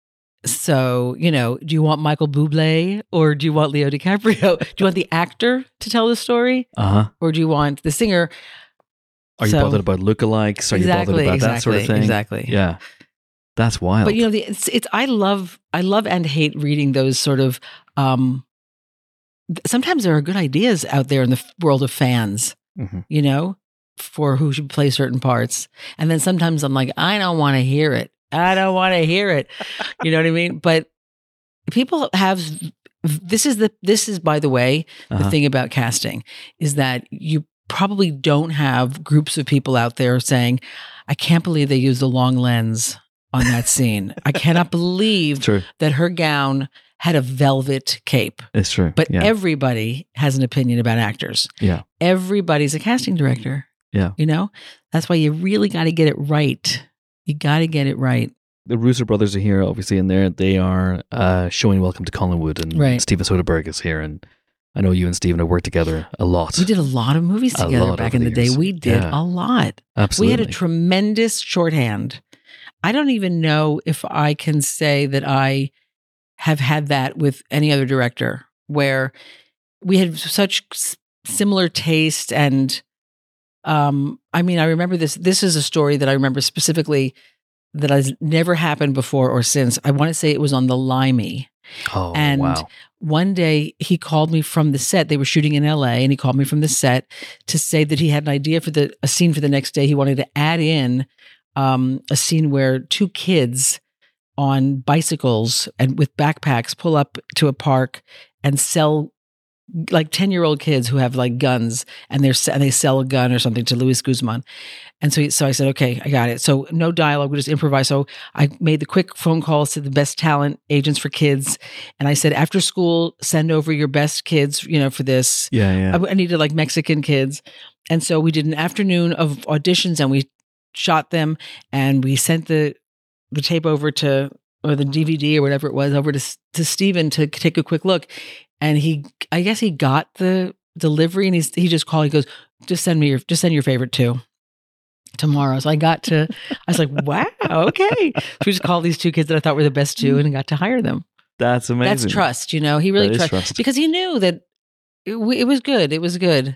So, you know, do you want Michael Bublé or do you want Leo DiCaprio? Do you want the actor to tell the story Uh-huh. or do you want the singer? Are you So- bothered about lookalikes? Are exactly, you bothered about exactly, that sort of thing? Exactly. Yeah. That's wild. But you know, the, it's it's I love I love and hate reading those sort of. Um, th- sometimes there are good ideas out there in the f- world of fans, Mhm. you know, for who should play certain parts, and then sometimes I'm like, I don't want to hear it. I don't want to hear it. You know what I mean? But people have. This is the this is by the way the Uh-huh. thing about casting is that you probably don't have groups of people out there saying, I can't believe they used the long lens on that scene. I cannot believe True. that her gown had a velvet cape. It's true. But yeah. everybody has an opinion about actors. Yeah. Everybody's a casting director. Yeah. You know? That's why you really got to get it right. You got to get it right. The Russo brothers are here, obviously, and they're, they are uh, showing Welcome to Collinwood, and Right. Steven Soderbergh is here, and I know you and Steven have worked together a lot. We did a lot of movies A together lot back over in the the day. years. We did Yeah. a lot. Absolutely. We had a tremendous shorthand. I don't even know if I can say that I have had that with any other director where we had such s- similar taste. And um, I mean, I remember this. This is a story that I remember specifically that has never happened before or since. I want to say it was on the Limey. oh, and wow. One day he called me from the set. They were shooting in L A and he called me from the set to say that he had an idea for the a scene for the next day. He wanted to add in um, a scene where two kids on bicycles and with backpacks pull up to a park and sell like ten year old kids who have like guns and they're and they sell a gun or something to Luis Guzman. And so, he, so I said, okay, I got it. So no dialogue, we just improvise. So I made the quick phone calls to the best talent agents for kids. And I said, after school, send over your best kids, you know, for this. Yeah, yeah. I, I needed like Mexican kids. And so we did an afternoon of auditions and we shot them and we sent the, the tape over to, or the D V D or whatever it was over to, to Steven to take a quick look. And he, I guess he got the delivery and he's, he just called, he goes, just send me your, just send your favorite two tomorrow. So I got to, I was like, wow, okay. So we just called these two kids that I thought were the best two and got to hire them. That's amazing. That's trust, you know, he really That is trust, trust. because he knew that it, w- it was good. It was good.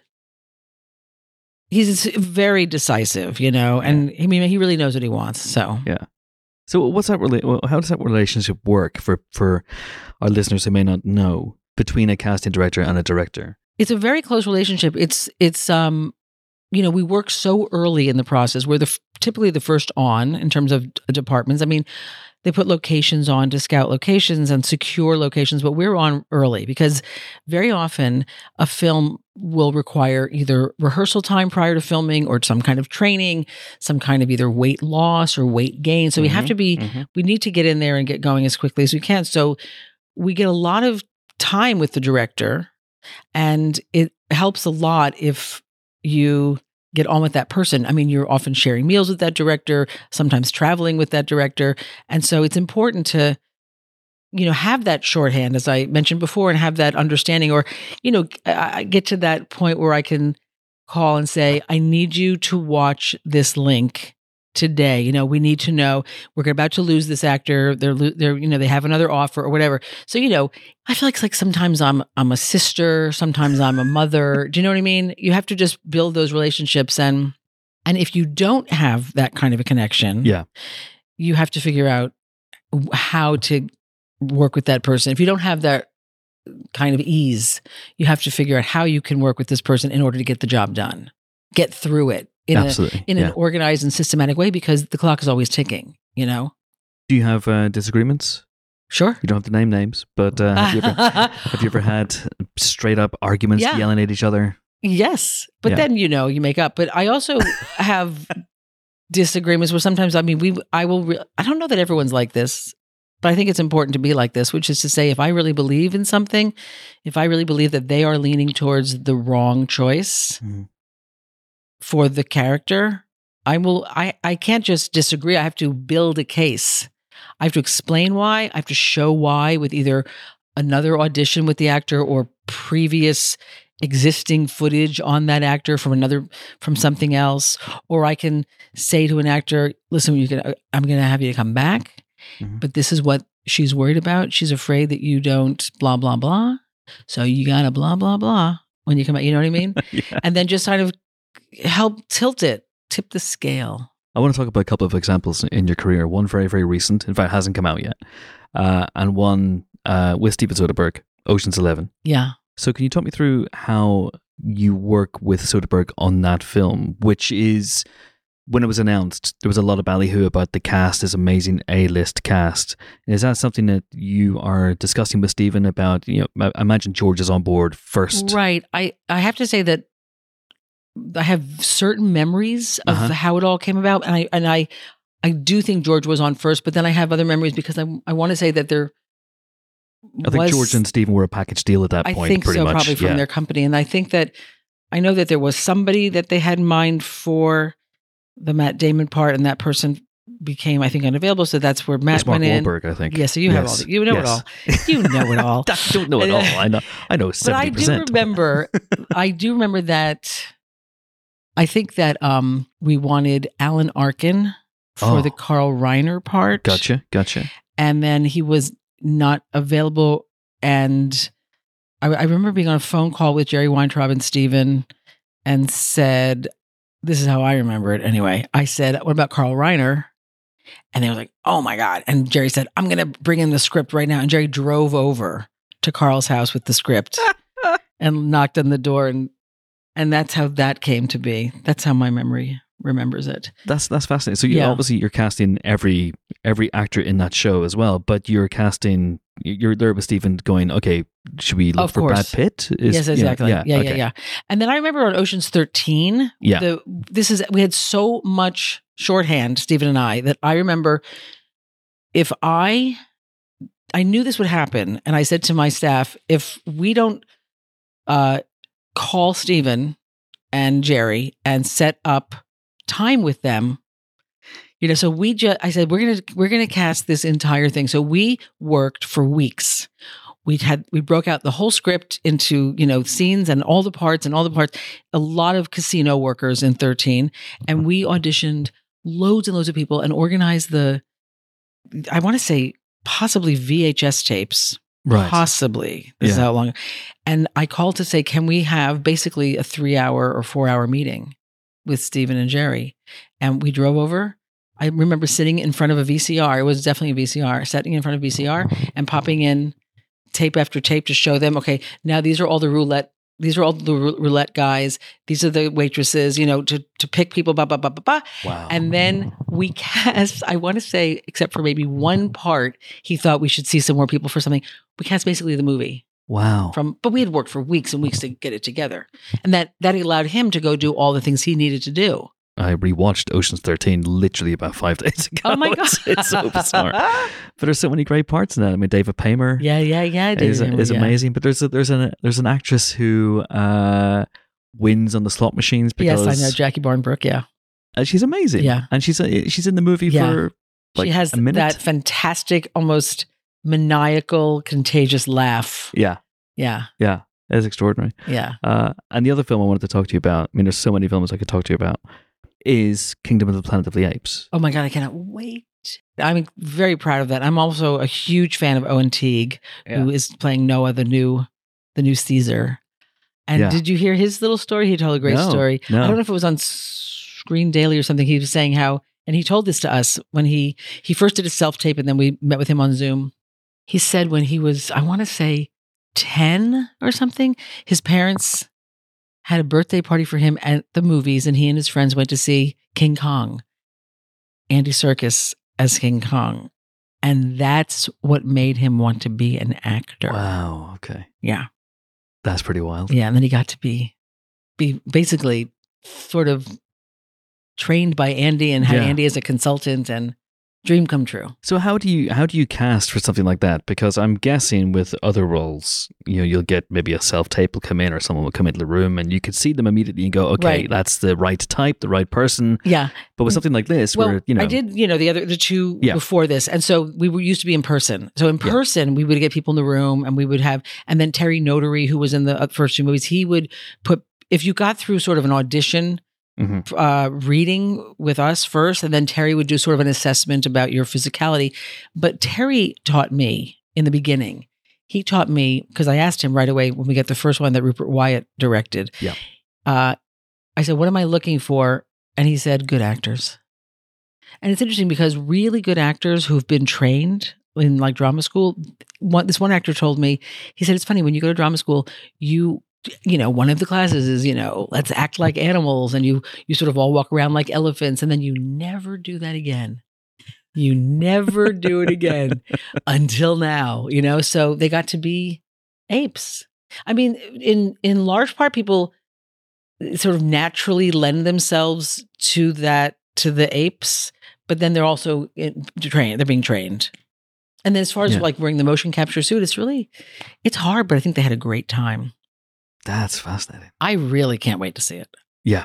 He's very decisive, you know, and I mean, he really knows what he wants. So So what's that rela- well, how does that relationship work for, for our listeners who may not know between a casting director and a director? it's a very close relationship. It's, it's, um, you know, we work so early in the process. We're the f- typically the first on in terms of d- departments. I mean, they put locations on to scout locations and secure locations, but we're on early because very often a film will require either rehearsal time prior to filming or some kind of training, some kind of either weight loss or weight gain. So we have to be, mhm. we need to get in there and get going as quickly as we can. So we get a lot of time with the director, and it helps a lot if you get on with that person. I mean, you're often sharing meals with that director, sometimes traveling with that director. And so it's important to, you know, have that shorthand, as I mentioned before, and have that understanding, or, you know, I I get to that point where I can call and say, I need you to watch this link today. You know, we need to know we're about to lose this actor. They're, lo- they're, you know, they have another offer or whatever. So, you know, I feel like, like sometimes I'm, I'm a sister, sometimes I'm a mother. Do you know what I mean? You have to just build those relationships. And, and if you don't have that kind of a connection, Yeah. you have to figure out how to work with that person. If you don't have that kind of ease, you have to figure out how you can work with this person in order to get the job done, get through it in, a, Absolutely. in yeah. an organized and systematic way, because the clock is always ticking, you know? Do you have uh, disagreements? Sure. You don't have to name names, but uh, have, you ever, have you ever had straight up arguments, Yeah. yelling at each other? Yes. But Yeah. then, you know, you make up. But I also have disagreements where sometimes, I mean, we, I will, re- I don't know that everyone's like this, but I think it's important to be like this, which is to say, if I really believe in something, if I really believe that they are leaning towards the wrong choice Mhm. for the character, I will, I, I can't just disagree. I have to build a case. I have to explain why. I have to show why with either another audition with the actor or previous existing footage on that actor from another, from something else. Or I can say to an actor, listen, you can, I'm going to have you come back. Mhm. But this is what she's worried about. She's afraid that you don't blah, blah, blah. So you got to blah, blah, blah when you come out. You know what I mean? Yeah. And then just kind of help tilt it, tip the scale. I want to talk about a couple of examples in your career. One very, very recent, in fact, hasn't come out yet, uh, and one uh, with Steven Soderbergh, Ocean's Eleven. Yeah. So can you talk me through how you work with Soderbergh on that film, which is, when it was announced, there was a lot of ballyhoo about the cast, this amazing A-list cast. Is that something that you are discussing with Steven about? You know, I imagine George is on board first. Right. I, I have to say that I have certain memories of Uh-huh. how it all came about. And I, and I, I do think George was on first, but then I have other memories because I, I want to say that there I think was, George and Steven were a package deal at that I point, think pretty so, much. probably from yeah. their company. And I think that, I know that there was somebody that they had in mind for the Matt Damon part, and that person became, I think, unavailable. So that's where Matt It's Mark went in. Wahlberg, I think. Yeah, so you have all Yes. the, you know Yes. it all. You know it all. I don't know it all. I know. I know But seventy I do percent. remember, I do remember that. I think that um, we wanted Alan Arkin for Oh. the Carl Reiner part. Gotcha. Gotcha. And then he was not available. And I, I remember being on a phone call with Jerry Weintraub and Steven and said, this is how I remember it anyway. I said, what about Carl Reiner? And they were like, oh my God. And Jerry said, I'm going to bring in the script right now. And Jerry drove over to Carl's house with the script and knocked on the door. And and that's how that came to be. That's how my memory remembers it. That's that's fascinating. So you Yeah. obviously you're casting every every actor in that show as well, but you're casting. You're there with Steven going, okay, should we look Of for Brad course. Pitt? Is- yes, you know, exactly. Yeah, yeah, okay. yeah. And then I remember on Ocean's thirteen, Yeah. the this is we had so much shorthand, Stephen and I, that I remember if I I knew this would happen, and I said to my staff, if we don't uh, call Stephen and Jerry and set up time with them, you know, so we just I said we're gonna we're gonna cast this entire thing. So we worked for weeks. We had we broke out the whole script into, you know, scenes and all the parts and all the parts. A lot of casino workers in thirteen, and we auditioned loads and loads of people and organized the. I want to say possibly V H S tapes, Right. possibly. This is Yeah. how long. And I called to say, can we have basically a three-hour or four-hour meeting with Stephen and Jerry? And we drove over. I remember sitting in front of a V C R. It was definitely a V C R. Sitting in front of a V C R and popping in tape after tape to show them, okay, now these are all the roulette, these are all the rou- roulette guys. These are the waitresses, you know, to, to pick people, blah, blah, blah, blah, blah. Wow. And then we cast, I want to say, except for maybe one part, he thought we should see some more people for something. We cast basically the movie. Wow. From, but we had worked for weeks and weeks to get it together, and that that allowed him to go do all the things he needed to do. I rewatched Ocean's thirteen literally about five days ago. Oh my god, it's, it's so bizarre. But there's so many great parts in that. I mean, David Paymer, yeah, yeah, yeah, is, David Paymer, is yeah. amazing. But there's a, there's an there's an actress who uh, wins on the slot machines because Yes, I know Jackie Barnbrook. Yeah, uh, she's amazing. Yeah. and she's uh, she's in the movie Yeah. for like she has a minute. that fantastic, almost maniacal, contagious laugh. yeah, Yeah, yeah, it's extraordinary. yeah. Uh, and the other film I wanted to talk to you about, I mean, there's so many films I could talk to you about, is Kingdom of the Planet of the Apes. Oh my god, I cannot wait. I'm very proud of that. I'm also a huge fan of Owen Teague, who is playing Noah, the new, the new Caesar. And Yeah. did you hear his little story? He told a great No, story. no. I don't know if it was on Screen Daily or something. He was saying how, and he told this to us when he he first did a self tape, and then we met with him on Zoom. He said when he was, I want to say, ten or something, his parents had a birthday party for him at the movies, and he and his friends went to see King Kong, Andy Serkis as King Kong. And that's what made him want to be an actor. Wow. Okay, Yeah. that's pretty wild. Yeah. And then he got to be, be basically sort of trained by Andy and had Yeah. Andy as a consultant, and dream come true. So how do you how do you cast for something like that? Because I'm guessing with other roles, you know, you'll get maybe a self tape will come in, or someone will come into the room, and you could see them immediately and go, okay, Right. that's the right type, the right person. Yeah. But with something like this, Well, where you know, I did, you know, the other, the two Yeah. before this. And so we were used to be in person. So in Yeah. person, we would get people in the room, and we would have, and then Terry Notary, who was in the first two movies, he would put, if you got through sort of an audition Mhm. uh, reading with us first, and then Terry would do sort of an assessment about your physicality. But Terry taught me in the beginning. He taught me, because I asked him right away when we get the first one that Rupert Wyatt directed. Yeah. Uh, I said, what am I looking for? And he said, good actors. And it's interesting because really good actors who've been trained in like drama school, one, this one actor told me, he said, it's funny, when you go to drama school, you you know, one of the classes is, you know, let's act like animals, and you you sort of all walk around like elephants, and then you never do that again. You never do it again until now, you know? So they got to be apes. I mean, in in large part, people sort of naturally lend themselves to that, to the apes, but then they're also in, trained, they're being trained. And then as far as Yeah. like wearing the motion capture suit, it's really, it's hard, but I think they had a great time. that's fascinating. I really can't wait to see it.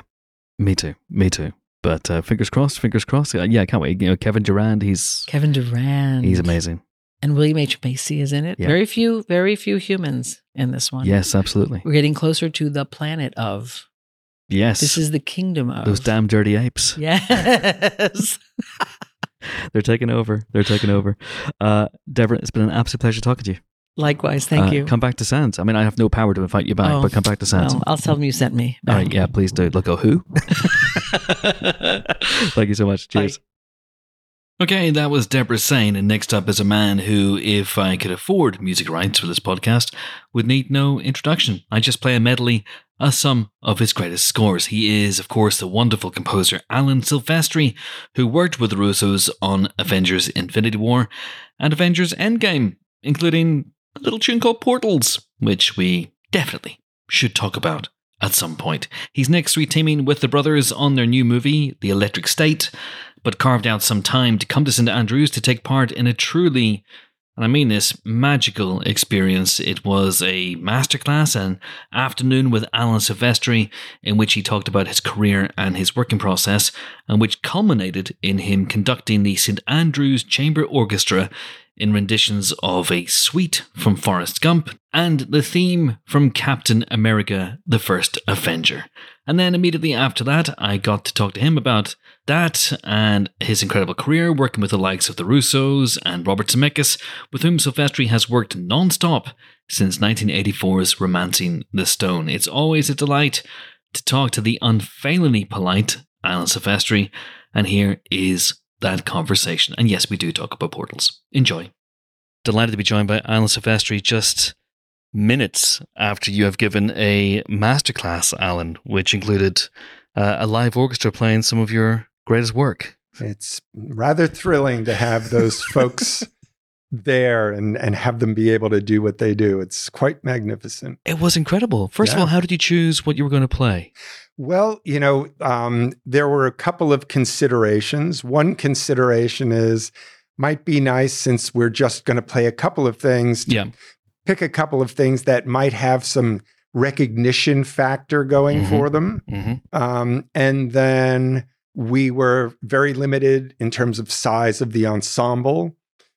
Me too. Me too. But uh, fingers crossed. Fingers crossed. Uh, yeah, I can't wait. You know, Kevin Durand. He's Kevin Durand. he's amazing. And William H. Macy is in it. Yeah. Very few, very few humans in this one. Yes, absolutely. We're getting closer to the planet of. Yes. This is the kingdom of. those damn dirty apes. Yes. They're taking over. They're taking over. Uh, Deborah, it's been an absolute pleasure talking to you. Likewise. Thank Uh, you. Come back to Sands. I mean, I have no power to invite you back, Oh, but come back to Sands. Well, I'll tell them you sent me. All back. right, yeah, please do. Look, oh, who? Thank you so much. Cheers. Okay, that was Deborah Sain, and next up is a man who, if I could afford music rights for this podcast, would need no introduction. I just play a medley, a sum of his greatest scores. He is, of course, the wonderful composer Alan Silvestri, who worked with the Russos on Avengers Infinity War and Avengers Endgame, including a little tune called Portals, which we definitely should talk about at some point. He's next re-teaming with the brothers on their new movie, The Electric State, but carved out some time to come to Saint Andrews to take part in a truly, and I mean this, magical experience. It was a masterclass, an afternoon with Alan Silvestri, in which he talked about his career and his working process, and which culminated in him conducting the Saint Andrews Chamber Orchestra in renditions of a suite from Forrest Gump and the theme from Captain America, the First Avenger. And then immediately after that, I got to talk to him about that and his incredible career working with the likes of the Russos and Robert Zemeckis, with whom Silvestri has worked non-stop since nineteen eighty-four's Romancing the Stone. It's always a delight to talk to the unfailingly polite Alan Silvestri, and here is that conversation. And yes, we do talk about portals. Enjoy. Delighted to be joined by Alan Silvestri just minutes after you have given a masterclass, Alan, which included uh, a live orchestra playing some of your greatest work. It's rather thrilling to have those folks there and, and have them be able to do what they do. It's quite magnificent. It was incredible. First Yeah. of all, how did you choose what you were going to play? Well, you know, um, there were a couple of considerations. One consideration is, might be nice since we're just going to play a couple of things, to Yeah. pick a couple of things that might have some recognition factor going Mhm. for them. Mm-hmm. Um, and then we were very limited in terms of size of the ensemble.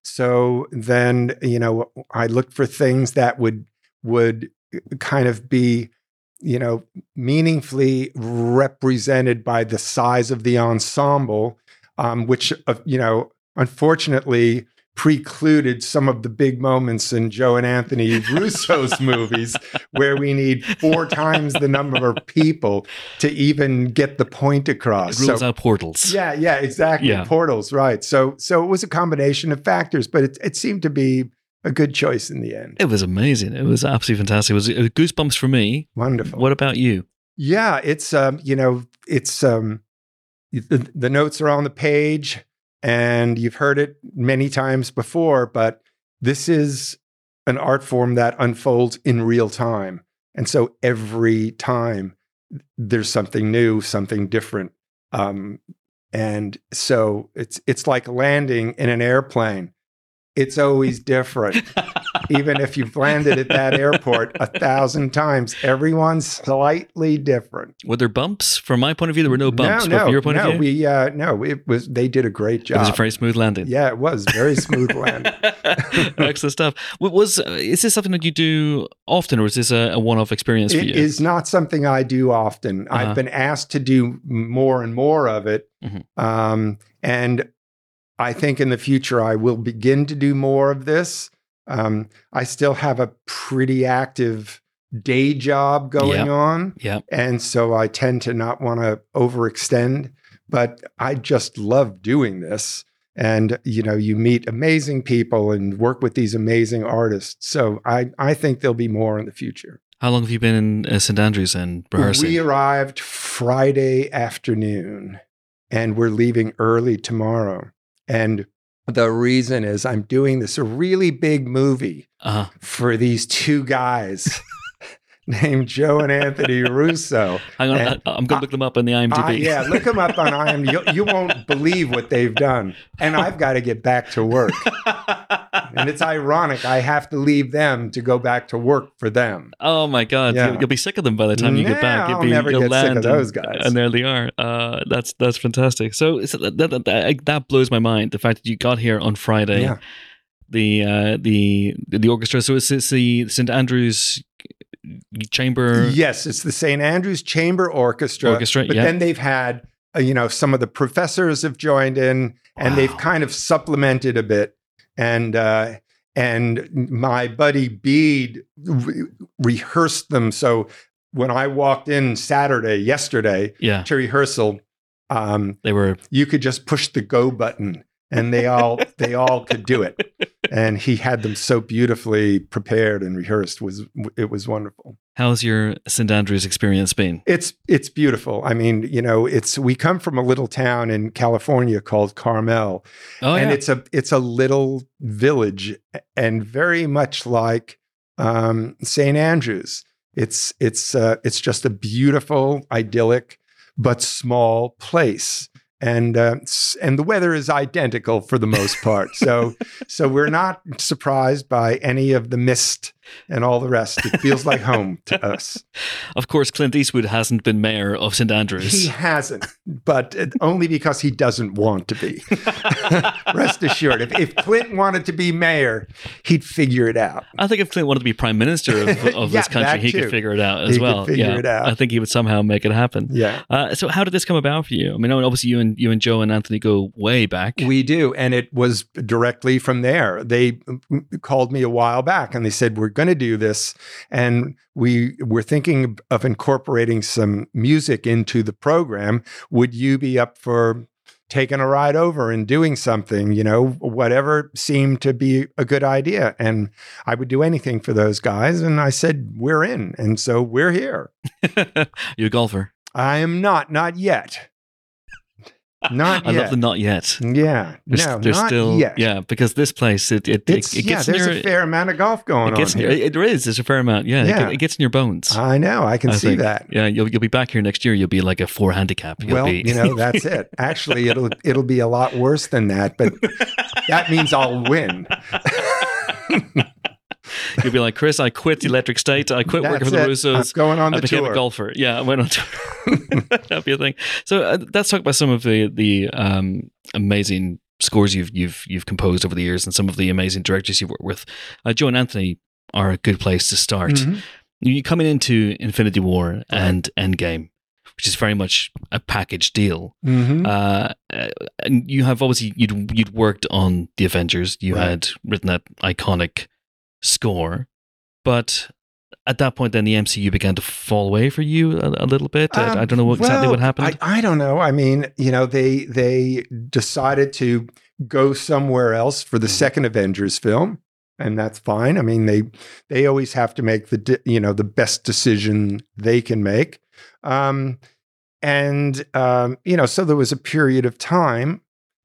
So then, you know, I looked for things that would would kind of be, you know, meaningfully represented by the size of the ensemble, um, which, uh, you know, unfortunately precluded some of the big moments in Joe and Anthony Russo's movies, where we need four times the number of people to even get the point across. It rules So- out portals. yeah, yeah, exactly. Yeah. Portals, right. So so it was a combination of factors, but it, it seemed to be a good choice in the end. It was amazing. It was absolutely fantastic. It was, it was goosebumps for me. Wonderful. What about you? Yeah, it's um, you know, it's um the, the notes are on the page and you've heard it many times before, but this is an art form that unfolds in real time. And so every time there's something new, something different. Um, and so it's it's like landing in an airplane. It's always different. Even if you've landed at that airport a thousand times, everyone's slightly different. Were there bumps? From my point of view, there were no bumps. No, but no, from your point no. of view, We uh, no, it was. They did a great it job. was a very smooth landing. Yeah, it was very smooth landing. Excellent stuff. What was uh, is this something that you do often, or is this a, a one-off experience for It you? is not something I do often. Uh-huh. I've been asked to do more and more of it, Mhm. um, and I think in the future I will begin to do more of this. Um, I still have a pretty active day job going Yeah. on, Yeah. and so I tend to not want to overextend. But I just love doing this. And, you know, you meet amazing people and work with these amazing artists. So I, I think there'll be more in the future. How long have you been in uh, Saint Andrews and rehearsing? We arrived Friday afternoon and we're leaving early tomorrow. And the reason is I'm doing this really big movie uh, for these two guys named Joe and Anthony Russo. hang on, And I, I'm going to look them up on the IMDb. Uh, yeah, look them up on I M D B. You, you won't believe what they've done. And I've got to get back to work. And it's ironic. I have to leave them to go back to work for them. Oh my God! Yeah. You'll, you'll be sick of them by the time you get Nah, back. You'll I'll be, never you'll get sick land of those and, guys. and there they are. Uh, that's that's fantastic. So, so that, that, that that blows my mind. The fact that you got here on Friday, Yeah. the uh, the the orchestra. So it's, it's the Saint Andrews Chamber. Yes, it's the Saint Andrews Chamber Orchestra. Orchestra, But yeah. then they've had, uh, you know, some of the professors have joined in and they've Wow. kind of supplemented a bit. And, uh, and my buddy Bede re- rehearsed them. So when I walked in Saturday, yesterday, Yeah, to rehearsal, um, they were. you could just push the go button and they all they all could do it. And he had them so beautifully prepared and rehearsed. Was it was wonderful. How's your Saint Andrews experience been? It's it's beautiful. I mean, you know, it's we come from a little town in California called Carmel, Oh and yeah, it's a it's a little village, and very much like um, Saint Andrews. It's it's uh, it's just a beautiful, idyllic, but small place. And uh, s- and the weather is identical for the most part, so so we're not surprised by any of the mist and all the rest. It feels like home to us. of course, Clint Eastwood hasn't been mayor of Saint Andrews. He hasn't, but it, only because he doesn't want to be. Rest assured, if, if Clint wanted to be mayor, he'd figure it out. I think if Clint wanted to be prime minister of, of Yeah, this country, that he too. could figure it out as He could well. figure yeah, it out. I think he would somehow make it happen. Yeah, Uh, so, how did this come about for you? I mean, obviously, you and you and Joe and Anthony go way back. we do, and it was directly from there. They called me a while back, and they said, "We're going to do this, and we were thinking of incorporating some music into the program. Would you be up for taking a ride over and doing something, you know, whatever seemed to be a good idea?" And I would do anything for those guys. And I said, "We're in." And so we're here. You're a golfer. I am not, not yet. Not I yet. love the not yet. Yeah, There's, no, there's not still yet. yeah, because this place it it, it, It's, it yeah, gets in there's your a fair amount of golf going it gets on in here. your, it, there is there's a fair amount. Yeah, Yeah. It, it gets in your bones. I know. I can I see think. that. Yeah, you'll you'll be back here next year. You'll be like a four handicap. You'll Well, be, you know, that's it. Actually, it'll it'll be a lot worse than that, but that means I'll win. you'll be like, Chris, I quit the Electric State. I quit working That's for the it. Russos. I'm going on I the became tour. a golfer. Yeah, I went on tour. That'd be a thing. So uh, let's talk about some of the the um, amazing scores you've you've you've composed over the years, and some of the amazing directors you've worked with. Uh, Joe and Anthony are a good place to start. Mhm. You coming into Infinity War and Endgame, which is very much a package deal. Mhm. Uh, uh, and you have obviously you'd you'd worked on the Avengers. You Right. had written that iconic score, but at that point, then the M C U began to fall away for you a, a little bit. I, Um, I don't know what, exactly well, what happened. I, I don't know. I mean, you know, they they decided to go somewhere else for the second Avengers film, and that's fine. I mean, they they always have to make the de- you know the best decision they can make, um, and um, you know, so there was a period of time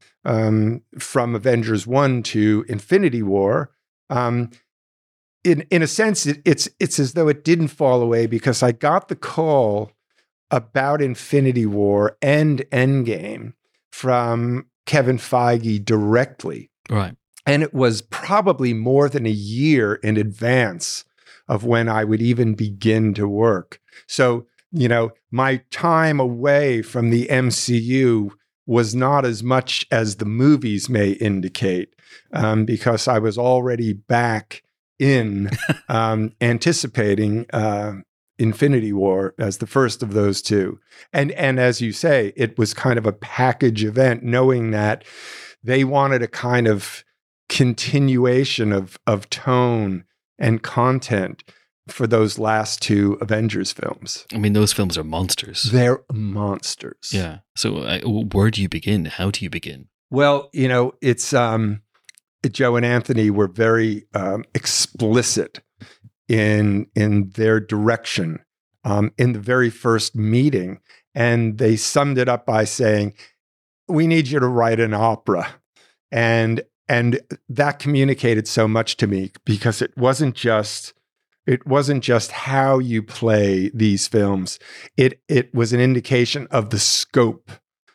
um, from Avengers one to Infinity War. Um, in in a sense, it, it's it's as though it didn't fall away because I got the call about Infinity War and Endgame from Kevin Feige directly. right. And it was probably more than a year in advance of when I would even begin to work. So, you know, my time away from the M C U was not as much as the movies may indicate, um, because I was already back in um, anticipating uh, Infinity War as the first of those two. And and as you say, it was kind of a package event, knowing that they wanted a kind of continuation of of tone and content for those last two Avengers films. I mean, those films are monsters. They're monsters. Yeah. So uh, where do you begin? How do you begin? Well, you know, it's um, Joe and Anthony were very um, explicit in in their direction um, in the very first meeting, and they summed it up by saying, "We need you to write an opera," and and that communicated so much to me because it wasn't just it wasn't just how you play these films; it it was an indication of the scope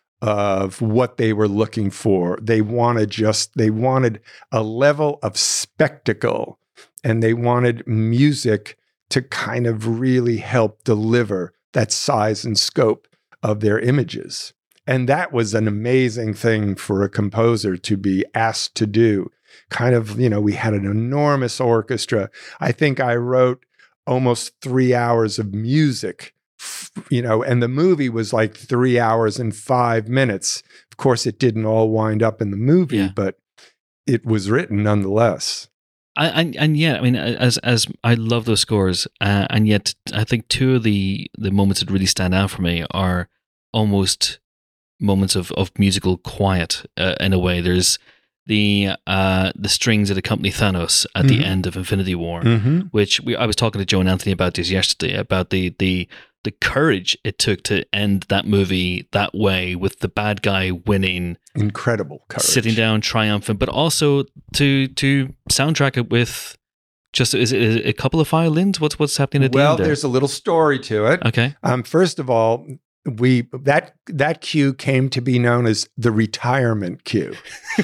of what they were looking for. They wanted just, they wanted a level of spectacle, and they wanted music to kind of really help deliver that size and scope of their images. And that was an amazing thing for a composer to be asked to do. Kind of, you know, we had an enormous orchestra. I think I wrote almost three hours of music, you know, and the movie was like three hours and five minutes. Of course, it didn't all wind up in the movie, Yeah. but it was written nonetheless. I, and and yeah, I mean, as as I love those scores, uh, and yet I think two of the the moments that really stand out for me are almost moments of of musical quiet uh, in a way. There's the uh, the strings that accompany Thanos at the Mhm. end of Infinity War, Mm-hmm. which we, I was talking to Joe and Anthony about this yesterday, about the the the courage it took to end that movie that way, with the bad guy winning, Incredible courage. sitting down triumphant, but also to to soundtrack it with just is it a couple of violins? What's what's happening at the Well, end there? there's a little story to it. Okay, Um, first of all, we that that cue came to be known as the retirement cue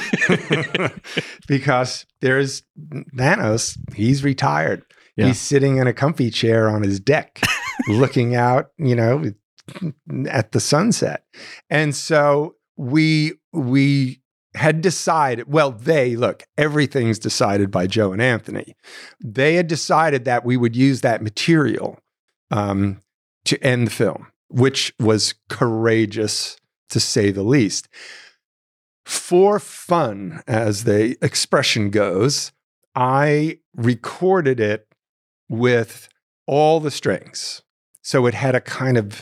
because there's Thanos. He's retired. Yeah. He's sitting in a comfy chair on his deck, looking out, you know, at the sunset. And so we we had decided. Well, they look. Everything's decided by Joe and Anthony. They had decided that we would use that material um, to end the film, which was courageous to say the least. For fun, as the expression goes, I recorded it with all the strings. So it had a kind of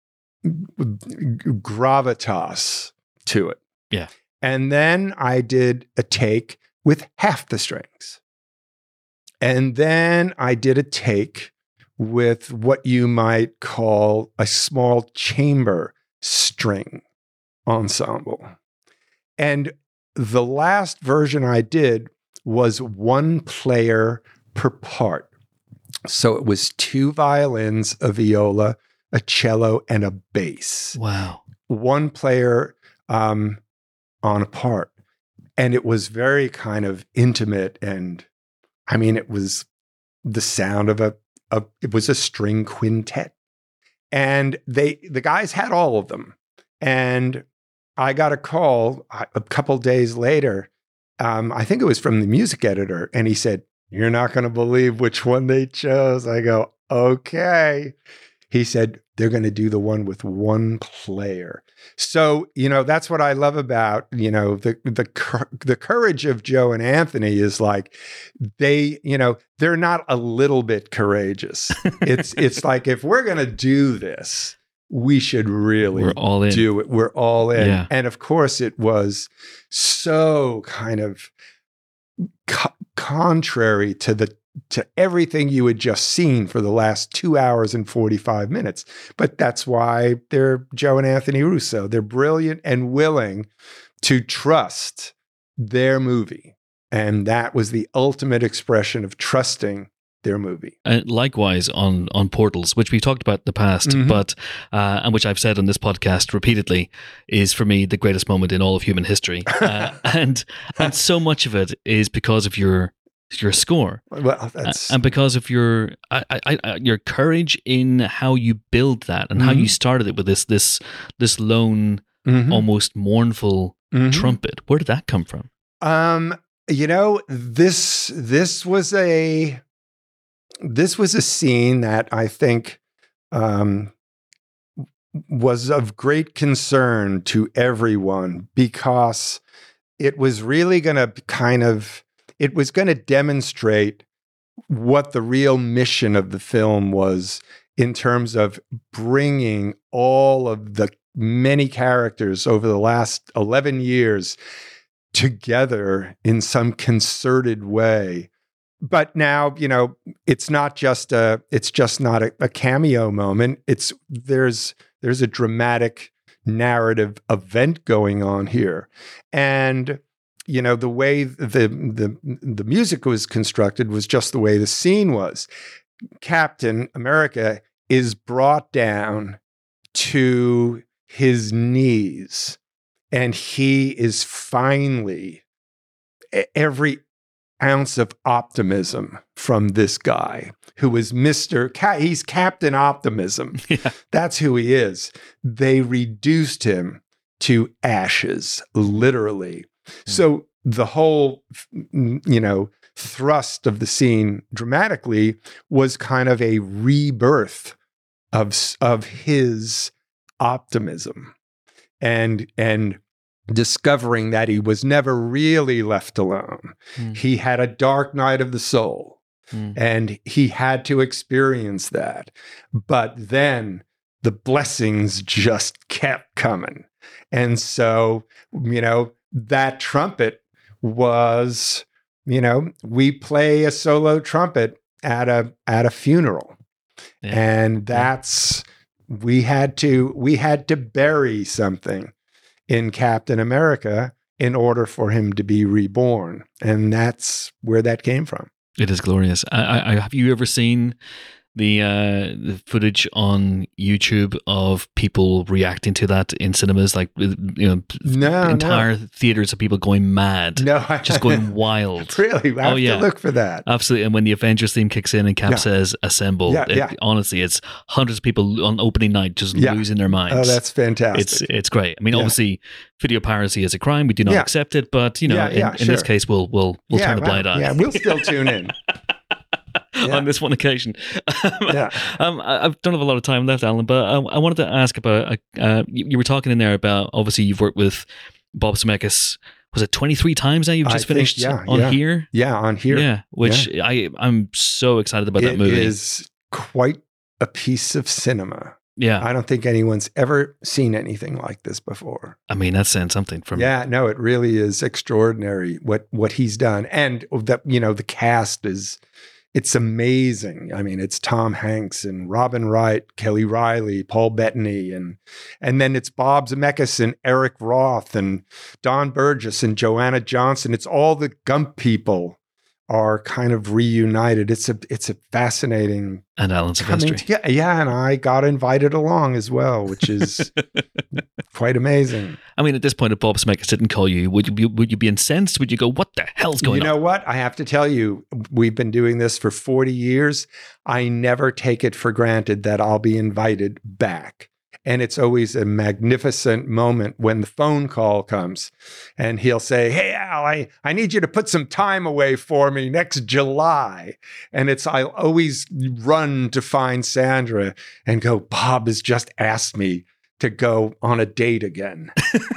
gravitas to it. Yeah. And then I did a take with half the strings. And then I did a take with what you might call a small chamber string ensemble. And the last version I did was one player per part. So it was two violins, a viola, a cello, and a bass. Wow. One player um, on a part. And it was very kind of intimate. And I mean, it was the sound of a, a it was a string quintet. And they the guys had all of them. And I got a call a couple days later. Um, I think it was from the music editor. And he said, "You're not going to believe which one they chose." I go, "Okay." He said, "They're going to do the one with one player." So, you know, that's what I love about, you know, the the the courage of Joe and Anthony is like they, you know, they're not a little bit courageous. It's it's like, if we're going to do this, we should really We're all in. do it. We're all in. Yeah. And of course, it was so kind of co- contrary to the to everything you had just seen for the last two hours and forty-five minutes. But that's why they're Joe and Anthony Russo. They're brilliant and willing to trust their movie. And that was the ultimate expression of trusting their movie. Uh, likewise on on Portals, which we've talked about in the past, Mhm. but uh, and which I've said on this podcast repeatedly, is for me the greatest moment in all of human history, uh, and and so much of it is because of your your score, Well, that's and because of your I, I, I, your courage in how you build that and how Mhm. you started it with this this this lone, Mhm. almost mournful Mhm. trumpet. Where did that come from? Um, you know, this this was a this was a scene that I think um, was of great concern to everyone, because it was really going to kind of it was going to demonstrate what the real mission of the film was in terms of bringing all of the many characters over the last eleven years together in some concerted way. But now, you know, it's not just a it's just not a, a cameo moment. It's there's there's a dramatic narrative event going on here. And you know, the way the the the music was constructed was just the way the scene was. Captain America is brought down to his knees, and he is finally, every ounce of optimism from this guy who is Mister Ca- he's Captain Optimism. Yeah. That's who he is. They reduced him to ashes, literally. So the whole, you know, thrust of the scene dramatically was kind of a rebirth of of his optimism, and and discovering that he was never really left alone. Mm. He had a dark night of the soul, Mm. and he had to experience that. But then the blessings just kept coming. And so, you know, that trumpet was, you know, we play a solo trumpet at a at a funeral. Yeah. And that's we had to we had to bury something in Captain America in order for him to be reborn. And that's where that came from. It is glorious. I, I, have you ever seen the uh, the footage on YouTube of people reacting to that in cinemas? Like, you know, No, entire theaters of people going mad, No, just going wild. Really, I have Oh, yeah. to look for that. Absolutely. And when the Avengers theme kicks in and Cap Yeah. says "assemble," Yeah, it- yeah. honestly, it's hundreds of people on opening night just Yeah. losing their minds. Oh, that's fantastic. It's it's great. I mean, Yeah. obviously, video piracy is a crime. We do not Yeah. accept it, but you know, Yeah, in, yeah, in this sure. case, we'll we'll we'll yeah, turn a well, blind eye. Yeah, we'll still tune in. Yeah. On this one occasion. Yeah. um, I, I don't have a lot of time left, Alan, but I, I wanted to ask about. Uh, you, you were talking in there about obviously you've worked with Bob Zemeckis. Was it twenty-three times now? You've I just think, finished yeah, on yeah. here. Yeah, on here. Yeah, which I I'm so excited about that It movie. is quite a piece of cinema. Yeah, I don't think anyone's ever seen anything like this before. I mean that's saying something from Yeah, no, it really is extraordinary what what he's done, and that you know the cast is it's amazing. I mean, it's Tom Hanks and Robin Wright, Kelly Riley, Paul Bettany, and and then it's Bob Zemeckis and Eric Roth and Don Burgess and Joanna Johnson. It's all the Gump people are kind of reunited. It's a it's a fascinating And Alan coming Silvestri. together. Yeah, and I got invited along as well, which is quite amazing. I mean, at this point, if Bob Zemeckis didn't call you, would you be, would you be incensed? Would you go, what the hell's going You know on? what? I have to tell you, we've been doing this for forty years. I never take it for granted that I'll be invited back. And it's always a magnificent moment when the phone call comes and he'll say, hey, Al, I, I need you to put some time away for me next July. And it's, I'll always run to find Sandra and go, Bob has just asked me to go on a date again.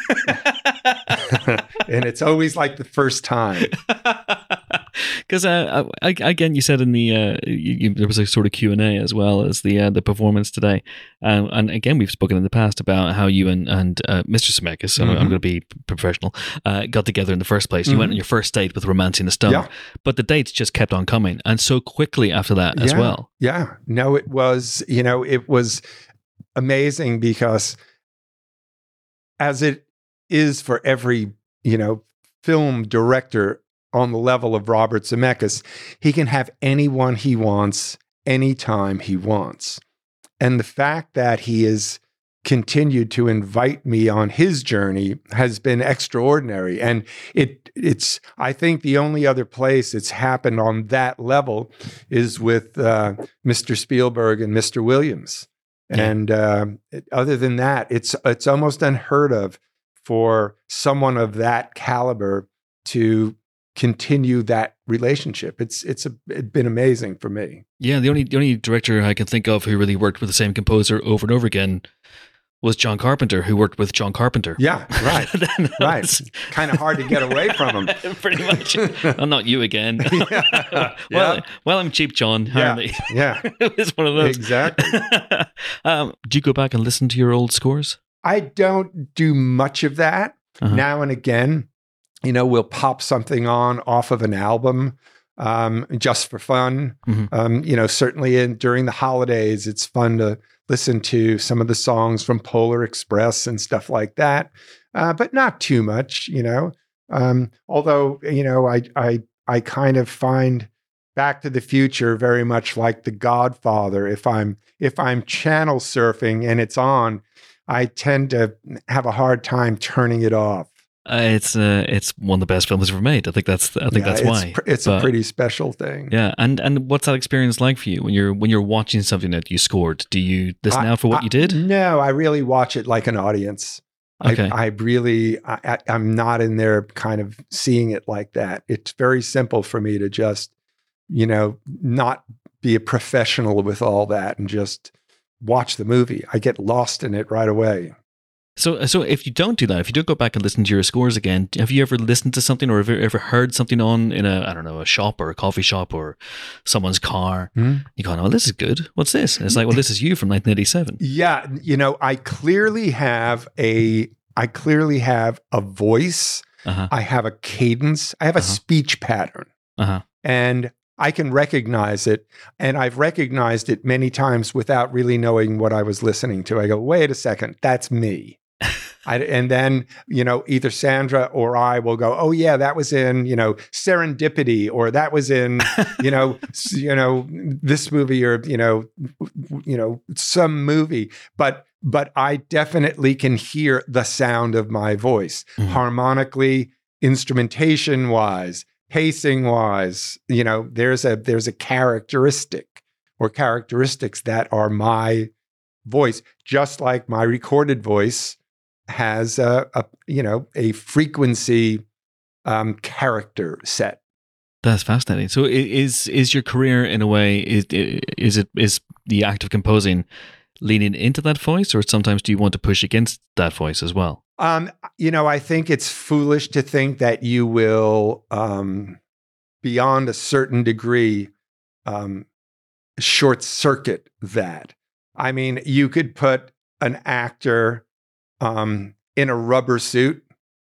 And it's always like the first time. Because uh, I, again, you said in the uh, you, you, there was a sort of Q and A as well as the uh, the performance today, um, and again we've spoken in the past about how you and and uh, Mister Zemeckis, mm-hmm. I'm, I'm going to be professional, uh, got together in the first place. You mm-hmm. went on your first date with Romancing the Stone, yeah. but the dates just kept on coming, and so quickly after that as yeah. well. Yeah, no, it was you know it was amazing because as it is for every you know film director on the level of Robert Zemeckis, he can have anyone he wants, anytime he wants. And the fact that he has continued to invite me on his journey has been extraordinary. And it it's, I think the only other place it's happened on that level is with uh, Mister Spielberg and Mister Williams. Yeah. And uh, other than that, it's it's almost unheard of for someone of that caliber to continue that relationship. It's it's a, it's been amazing for me. Yeah, the only the only director I can think of who really worked with the same composer over and over again was John Carpenter, who worked with John Carpenter. Yeah, right, right. Was, kind of hard to get away from him. Pretty much. Well, not you again. yeah. well, yeah. well, I'm cheap, John. Yeah, Me. yeah. It was one of those. Exactly. um, do you go back and listen to your old scores? I don't do much of that. Uh-huh. Now and again, you know, we'll pop something on off of an album um, just for fun. Mm-hmm. Um, you know, certainly in, during the holidays, it's fun to listen to some of the songs from Polar Express and stuff like that, uh, but not too much, you know. Um, although, you know, I, I, I kind of find Back to the Future very much like The Godfather. If I'm if I'm channel surfing and it's on, I tend to have a hard time turning it off. Uh, it's uh, it's one of the best films ever made. I think that's I think Yeah, that's it's why. pr- it's But- a pretty special thing. Yeah, and and what's that experience like for you when you're when you're watching something that you scored? Do you listen I- out for what I- you did? No, I really watch it like an audience. Okay. I, I really, I, I- I'm not in there kind of seeing it like that. It's very simple for me to just, you know, not be a professional with all that and just watch the movie. I get lost in it right away. So, so if you don't do that, if you don't go back and listen to your scores again, have you ever listened to something or have you ever heard something on in a, I don't know, a shop or a coffee shop or someone's car? Hmm? You go, oh, this is good. What's this? And it's like, well, this is you from nineteen eighty-seven. Yeah, you know, I clearly have a, I clearly have a voice. Uh-huh. I have a cadence. I have a Uh-huh. speech pattern. Uh-huh. And I can recognize it. And I've recognized it many times without really knowing what I was listening to. I go, wait a second, that's me. I, and then, you know, either Sandra or I will go, oh yeah, that was in, you know, Serendipity, or that was in, you know, s- you know, this movie, or, you know, w- you know, some movie. But but I definitely can hear the sound of my voice Mhm. harmonically, instrumentation wise, pacing wise. You know, there's a there's a characteristic or characteristics that are my voice, just like my recorded voice has a, a you know a frequency um, character set. That's fascinating. So, i- is is your career in a way is is it is the act of composing leaning into that voice, or sometimes do you want to push against that voice as well? Um, you know, I think it's foolish to think that you will, um, beyond a certain degree, um, short circuit that. I mean, you could put an actor um, in a rubber suit,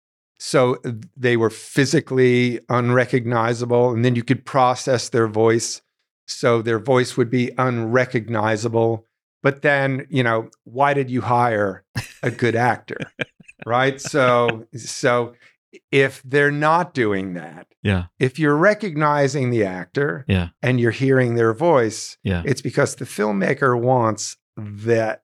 so they were physically unrecognizable, and then you could process their voice So their voice would be unrecognizable. But then, you know, why did you hire a good actor? Right? So, so if they're not doing that, Yeah. if you're recognizing the actor Yeah. and you're hearing their voice, Yeah. it's because the filmmaker wants that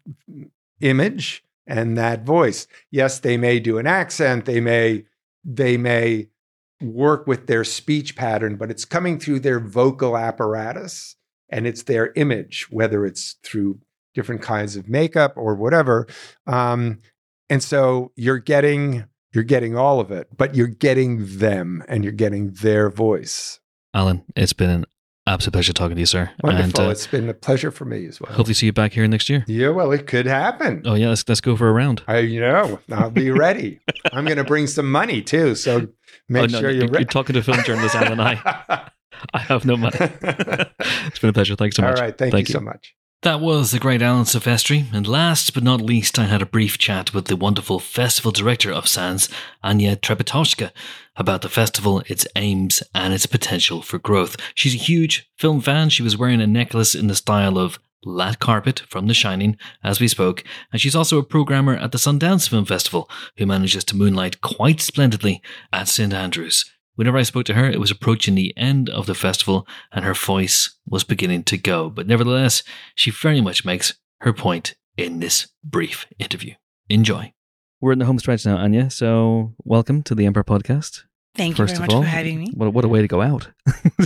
image and that voice. Yes, they may do an accent, they may they may work with their speech pattern, but it's coming through their vocal apparatus and it's their image, whether it's through different kinds of makeup or whatever. Um, and so you're getting you're getting all of it, but you're getting them and you're getting their voice. Alan, it's been an absolute pleasure talking to you, sir. Wonderful. And, uh, It's been a pleasure for me as well. hopefully see you back here next year. Yeah, well, it could happen. Oh yeah, let's let's go for a round. I, you know, I'll be ready. I'm going to bring some money too, so make Oh, no, sure no, you're ready. You're talking to film journalist Alan. I I have no money. It's been a pleasure. Thanks so much. All right, thank, Thank you you. so much. That was the great Alan Silvestri. And last but not least, I had a brief chat with the wonderful festival director of SANS, Anya Trepetoshka, about the festival, its aims, and its potential for growth. She's a huge film fan. She was wearing a necklace in the style of Lat Carpet from The Shining as we spoke, and she's also a programmer at the Sundance Film Festival who manages to moonlight quite splendidly at Saint Andrews. Whenever I spoke to her, it was approaching the end of the festival and her voice was beginning to go. But nevertheless, she very much makes her point in this brief interview. Enjoy. We're in the home stretch now, Anya. So welcome to the Empire Podcast. Thank you First very of much all, for having me. What, what a way to go out.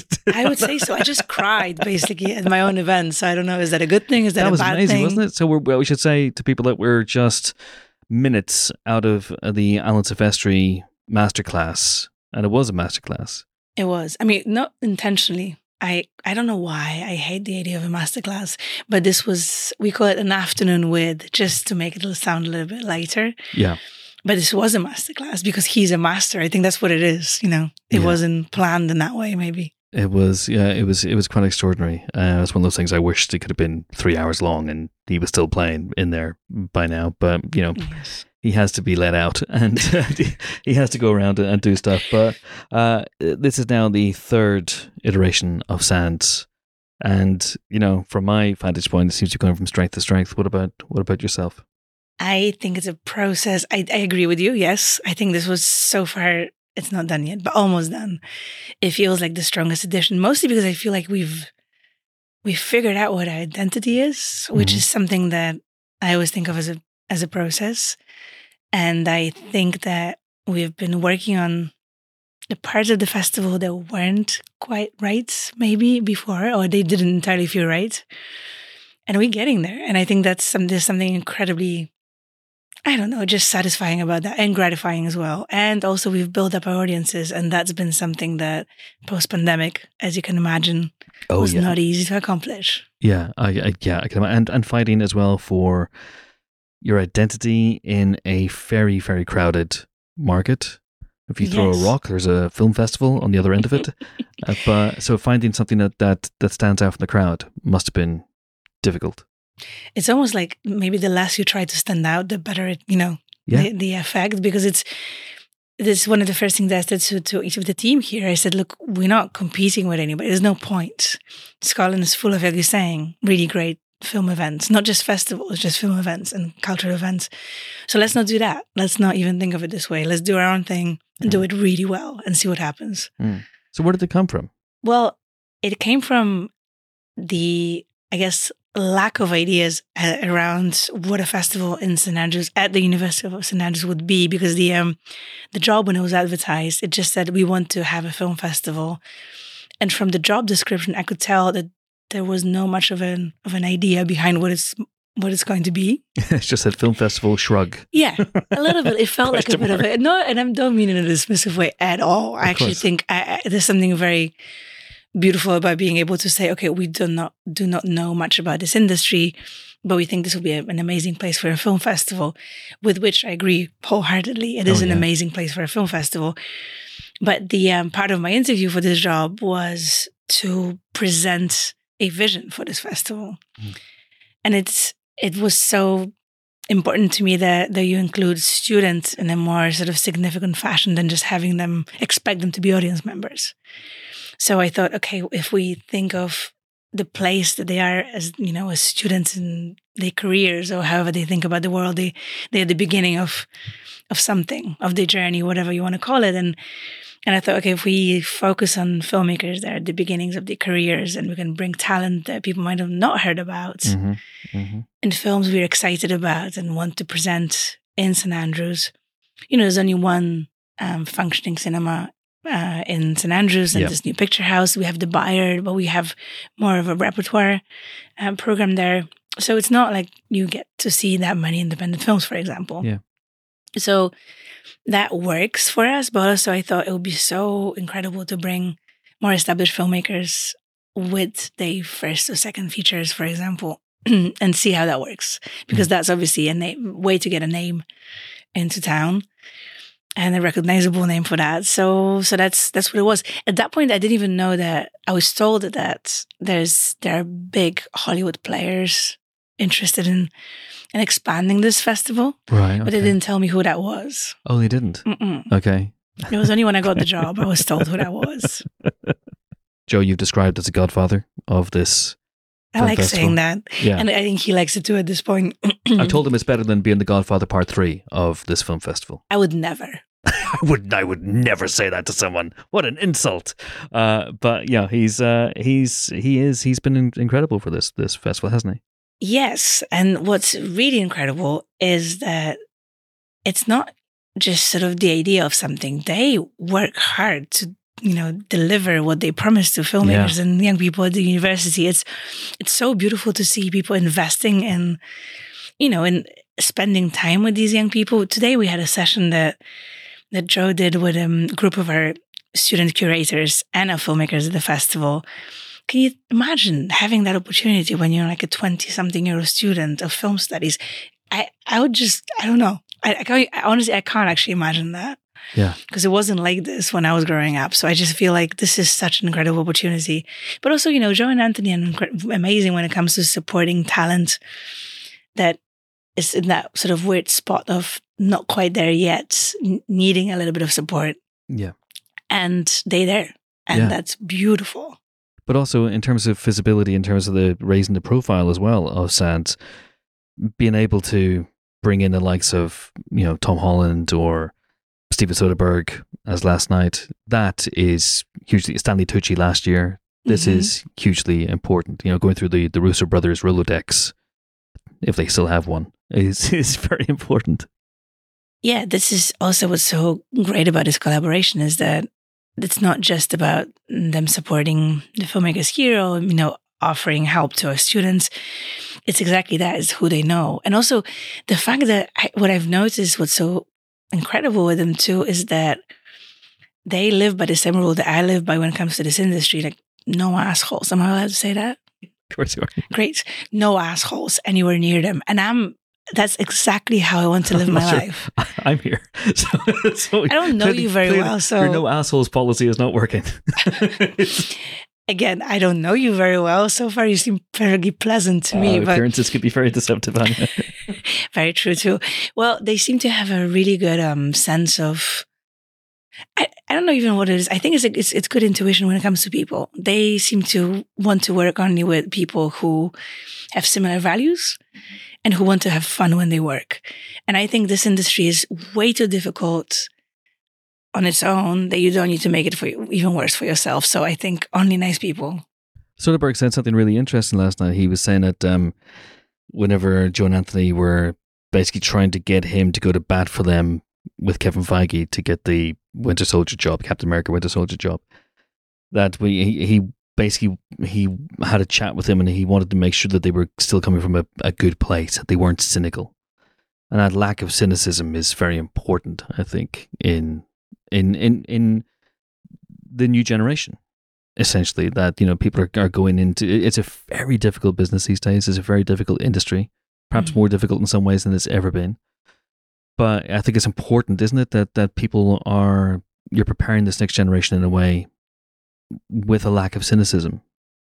I would say so. I just cried basically at my own event. So I don't know. Is that a good thing? Is that, That a was bad amazing, thing? wasn't it? So we're, well, we should say to people that we're just minutes out of uh, the Alan Silvestri masterclass, and it was a masterclass. It was. I mean, not intentionally. I, I don't know why I hate the idea of a masterclass, but this was, we call it an afternoon with, just to make it sound a little bit lighter. Yeah. But this was a masterclass because he's a master. I think that's what it is. You know, it Yeah. wasn't planned in that way, maybe. It was, yeah, it was, it was quite extraordinary. Uh, it's one of those things I wished it could have been three hours long and he was still playing in there by now. But, you know, Yes. he has to be let out and he has to go around and do stuff. But uh, this is now the third iteration of SANS. And, you know, from my vantage point, it seems to be going from strength to strength. What about, what about yourself? I think it's a process. I, I agree with you. Yes. I think this was so far, it's not done yet, but almost done. It feels like the strongest edition, mostly because I feel like we've we've figured out what our identity is, which Mhm. is something that I always think of as a as a process. And I think that we've been working on the parts of the festival that weren't quite right, maybe before, or they didn't entirely feel right. And we're getting there. And I think that's some, there's something incredibly, I don't know, just satisfying about that and gratifying as well. And also we've built up our audiences, and that's been something that post-pandemic, as you can imagine, Oh, was yeah. not easy to accomplish. Yeah, I, I yeah, I can imagine. And, and fighting as well for your identity in a very, very crowded market. If you throw Yes. a rock, there's a film festival on the other end of it. uh, but so finding something that, that that stands out from the crowd must have been difficult. It's almost like maybe the less you try to stand out, the better it, you know, Yeah. the, the effect, because it's, this is one of the first things I said to, to each of the team here. I said, look, we're not competing with anybody. There's no point. Scotland is full of, like you're saying, really great film events, not just festivals, just film events and cultural events. So let's not do that. Let's not even think of it this way. Let's do our own thing and do it really well and see what happens. Mm. So where did it come from? Well, it came from the, I guess, lack of ideas uh, around what a festival in Saint Andrews at the University of Saint Andrews would be, because the um the job, when it was advertised, it just said we want to have a film festival, and from the job description, I could tell that there was no much of an of an idea behind what it's what it's going to be. It's just that film festival shrug. Yeah, a little bit. It felt like a Question bit of mark. it. No, and I don't mean it in a dismissive way at all. I Of actually course. think I, I, there's something very beautiful about being able to say, okay, we do not do not know much about this industry, but we think this will be a, an amazing place for a film festival, with which I agree wholeheartedly. It is Oh, an yeah. amazing place for a film festival. But the um, part of my interview for this job was to present a vision for this festival. Mm. And it's it was so important to me that, that you include students in a more sort of significant fashion than just having them, expect them to be audience members. So I thought, okay, if we think of the place that they are as, you know, as students in their careers or however they think about the world, they, they're the beginning of, of something, of their journey, whatever you want to call it. And, and I thought, okay, if we focus on filmmakers that are at the beginnings of their careers and we can bring talent that people might have not heard about Mm-hmm. Mm-hmm. in films we're excited about and want to present in Saint Andrews. You know, there's only one um, functioning cinema uh, in Saint Andrews and Yep. this new picture house. We have the Bayard, but we have more of a repertoire um, program there. So it's not like you get to see that many independent films, for example. Yeah. So that works for us, but also I thought it would be so incredible to bring more established filmmakers with their first or second features, for example, and see how that works. Because that's obviously a name, way to get a name into town and a recognizable name for that. So so that's that's what it was. At that point, I didn't even know that. I was told that there's there are big Hollywood players interested in, in expanding this festival, Right. but they okay. didn't tell me who that was. Oh, they didn't. Mm-mm. Okay. It was only when I got the job I was told who that was. Joe, you've described as a godfather of this. I Film like festival. saying that. Yeah. And I think he likes it too at this point. I told him it's better than being the Godfather Part Three of this film festival. I would never. I would, I would never say that to someone. What an insult! Uh, but yeah, he's, uh, he's, he is, he's been in- incredible for this this festival, hasn't he? Yes. And what's really incredible is that it's not just sort of the idea of something. They work hard to, you know, deliver what they promise to filmmakers and young people at the university. It's it's so beautiful to see people investing in, you know, in spending time with these young people. Today we had a session that that Joe did with a group of our student curators and our filmmakers at the festival. Can you imagine having that opportunity when you're like a twenty-something-year-old student of film studies? I, I would just, I don't know. I, I can't, I, honestly, I can't actually imagine that. Yeah. Because it wasn't like this when I was growing up. So I just feel like this is such an incredible opportunity. But also, you know, Joe and Anthony are incre- amazing when it comes to supporting talent that is in that sort of weird spot of not quite there yet, n- needing a little bit of support. Yeah. And they're there. And Yeah. that's beautiful. But also in terms of visibility, in terms of the raising the profile as well of Sands, being able to bring in the likes of, you know, Tom Holland or Steven Soderbergh as last night, that is hugely, Stanley Tucci last year, this Mhm. is hugely important. You know, going through the, the Russo brothers Rolodex, if they still have one, is, is very important. Yeah, this is also what's so great about this collaboration is that it's not just about them supporting the filmmakers here or, you know, offering help to our students. It's exactly that, is who they know. And also the fact that I, what I've noticed, what's so incredible with them too, is that they live by the same rule that I live by when it comes to this industry. Like, no assholes. Am I allowed to say that? Of course you are. Great. No assholes anywhere near them. And I'm, that's exactly how I want to live I'm my not sure. life. I'm here. So, so I don't know clearly- you very clearly well, so- your no assholes policy is not working. Again, I don't know you very well. So far, you seem very pleasant to me, Uh, but appearances could be very deceptive, Anya. very true too. Well, they seem to have a really good um, sense of. I, I don't know even what it is. I think it's, it's it's good intuition when it comes to people. They seem to want to work only with people who have similar values and who want to have fun when they work. And I think this industry is way too difficult on its own that you don't need to make it for you, even worse for yourself. So I think only nice people. Soderbergh said something really interesting last night. He was saying that um, whenever Joe and Anthony were basically trying to get him to go to bat for them with Kevin Feige to get the Winter Soldier job, Captain America Winter Soldier job, that we he, he basically he had a chat with him and he wanted to make sure that they were still coming from a, a good place, that they weren't cynical. And that lack of cynicism is very important, I think, in in in in the new generation. Essentially, that, you know, people are, are going into, it's a very difficult business these days. It's a very difficult industry, perhaps Mm-hmm. more difficult in some ways than it's ever been. But I think it's important, isn't it, that that people are, you're preparing this next generation in a way with a lack of cynicism.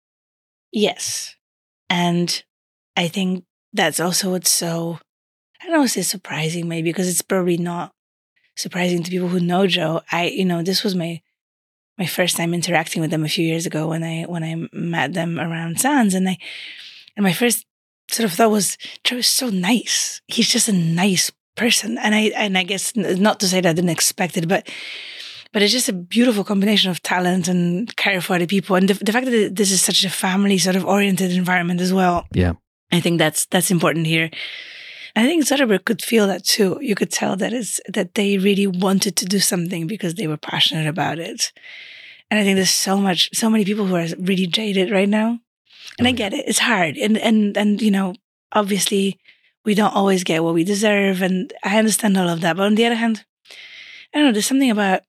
Yes. And I think that's also what's so, I don't know, say surprising maybe, because it's probably not surprising to people who know Joe. I, you know, this was my, my first time interacting with them a few years ago when I when I met them around Sands, and I and my first sort of thought was, Joe is so nice. He's just a nice person, and I and I guess not to say that I didn't expect it, but but it's just a beautiful combination of talent and care for other people, and the, the fact that this is such a family sort of oriented environment as well. Yeah, I think that's that's important here. I think Soderbergh could feel that too. You could tell that it's that they really wanted to do something because they were passionate about it. And I think there's so much, so many people who are really jaded right now. And I get it. It's hard. And, and, and, you know, obviously we don't always get what we deserve. And I understand all of that. But on the other hand, I don't know, there's something about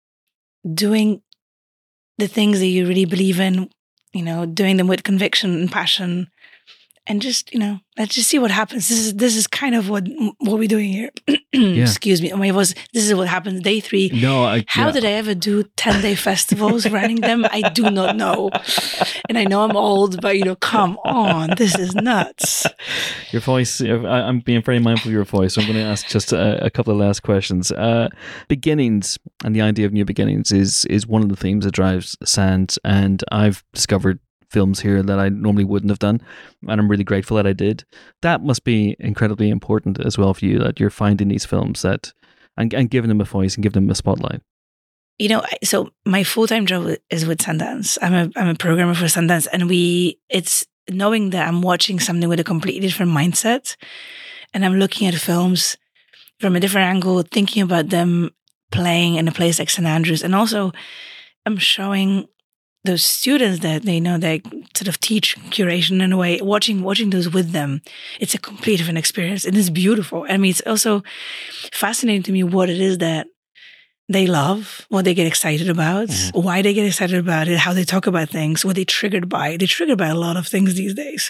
doing the things that you really believe in, you know, doing them with conviction and passion. And just, you know, let's just see what happens. This is this is kind of what what we're doing here. Yeah. Excuse me. My voice. This is what happens. Day three. No, I, How yeah. did I ever do ten day festivals running them? I do not know. And I know I'm old, but you know, come on, this is nuts. Your voice, I, I'm being very mindful of your voice, so I'm going to ask just a, a couple of last questions. Uh, beginnings and the idea of new beginnings is is one of the themes that drives Sands, and I've discovered films here that I normally wouldn't have done, and I'm really grateful that I did. That must be incredibly important as well for you, that you're finding these films that and, and giving them a voice and giving them a spotlight. You know, so my full-time job is with Sundance. I'm a I'm a programmer for Sundance, and we it's knowing that I'm watching something with a completely different mindset, and I'm looking at films from a different angle, thinking about them playing in a place like Saint Andrews, and also I'm showing those students that they know they sort of teach curation in a way, watching watching those with them. It's a complete different experience. It is beautiful. I mean, it's also fascinating to me what it is that they love, what they get excited about, mm-hmm. why they get excited about it, how they talk about things, what they're triggered by. They're triggered by a lot of things these days.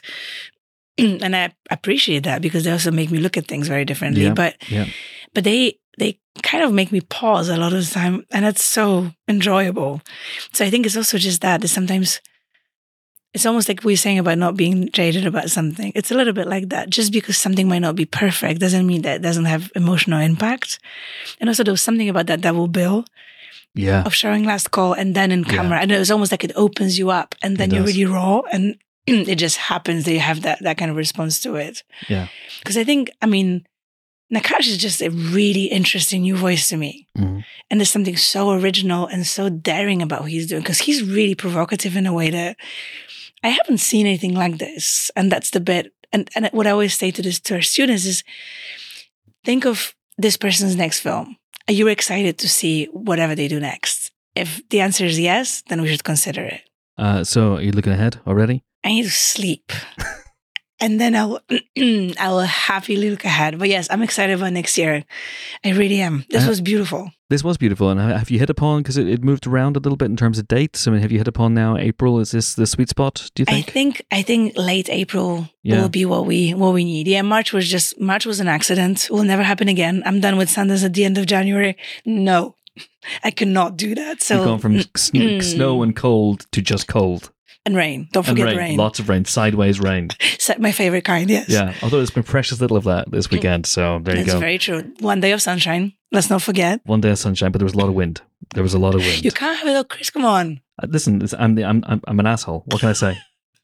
And I appreciate that because they also make me look at things very differently. Yeah. But yeah. but they they kind of make me pause a lot of the time, and that's so enjoyable. So I think it's also just that. It's sometimes it's almost like we were saying about not being jaded about something. It's a little bit like that. Just because something might not be perfect doesn't mean that it doesn't have emotional impact. And also there was something about that double bill yeah. of showing Last Call and then in camera. Yeah. And it was almost like it opens you up and then you're really raw, and it just happens that you have that, that kind of response to it. Yeah. Because I think, I mean, Nakkaj is just a really interesting new voice to me. Mm-hmm. And there's something so original and so daring about what he's doing, because he's really provocative in a way that I haven't seen anything like this. And that's the bit. And, and what I always say to this to our students is, think of this person's next film. Are you excited to see whatever they do next? If the answer is yes, then we should consider it. Uh, so are you looking ahead already? I need to sleep. And then I'll I will happily look ahead. But yes, I'm excited about next year. I really am. This uh, was beautiful. This was beautiful. And have you hit upon, because it, it moved around a little bit in terms of dates? I mean, have you hit upon now April? Is this the sweet spot, do you think? I think I think late April yeah. will be what we what we need. Yeah, March was just March was an accident. It will never happen again. I'm done with Sundance at the end of January. No, I cannot do that. So you've gone from mm, snow and cold to just cold. And rain. Don't forget rain. rain. Lots of rain. Sideways rain. My favorite kind, yes. Yeah. Although there's been precious little of that this weekend. So there you That's go. That's very true. One day of sunshine. Let's not forget. One day of sunshine, but there was a lot of wind. There was a lot of wind. You can't have it all, Chris. Come on. Uh, listen, it's, I'm, the, I'm, I'm, I'm an asshole. What can I say?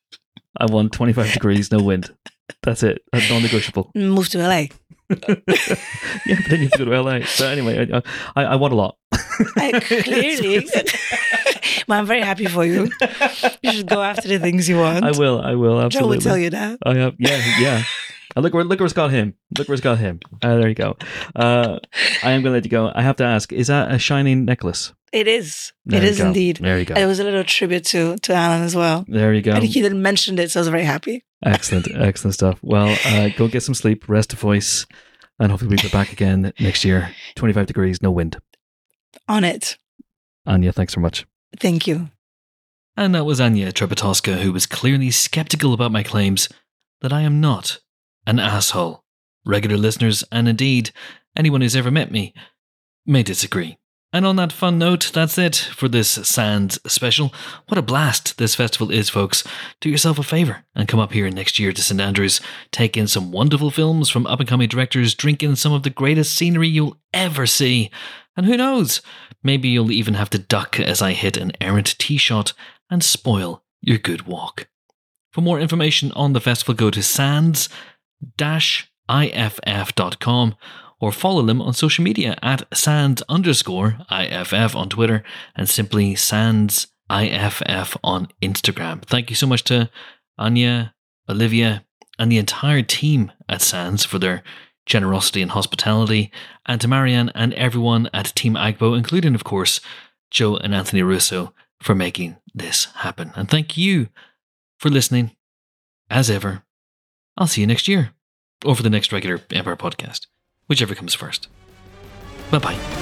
I want twenty-five degrees, no wind. That's it. That's non-negotiable. Move to L A. Yeah, but then you have to go to L A. So anyway, I, I, I want a lot. I, clearly. Well, I'm very happy for you. You should go after the things you want. I will. I will. Absolutely. Joe will tell you that. I have. Yeah. Yeah. And look where look where's got him. Look where's got him. Uh, there you go. Uh, I am going to let you go. I have to ask: is that a shining necklace? It is. There it is go. indeed. There you go. It was a little tribute to to Alan as well. There you go. I think he didn't mention it, so I was very happy. Excellent. Excellent stuff. Well, uh, go get some sleep, rest a voice, and hopefully we'll be back again next year. twenty-five degrees, no wind. On it. Anya, thanks so much. Thank you. And that was Anya Trepetowska, who was clearly skeptical about my claims that I am not an asshole. Regular listeners, and indeed anyone who's ever met me, may disagree. And on that fun note, that's it for this Sands special. What a blast this festival is, folks. Do yourself a favour and come up here next year to Saint Andrews. Take in some wonderful films from up-and-coming directors, drink in some of the greatest scenery you'll ever see. And who knows, maybe you'll even have to duck as I hit an errant tee shot and spoil your good walk. For more information on the festival, go to sands dash I F F dot com or follow them on social media at sands underscore I F F on Twitter and simply sands I F F on Instagram. Thank you so much to Anya, Olivia, and the entire team at Sands for their generosity and hospitality, and to Marianne and everyone at Team Agbo, including, of course, Joe and Anthony Russo, for making this happen. And thank you for listening. As ever, I'll see you next year, or for the next regular Empire podcast, whichever comes first. Bye-bye.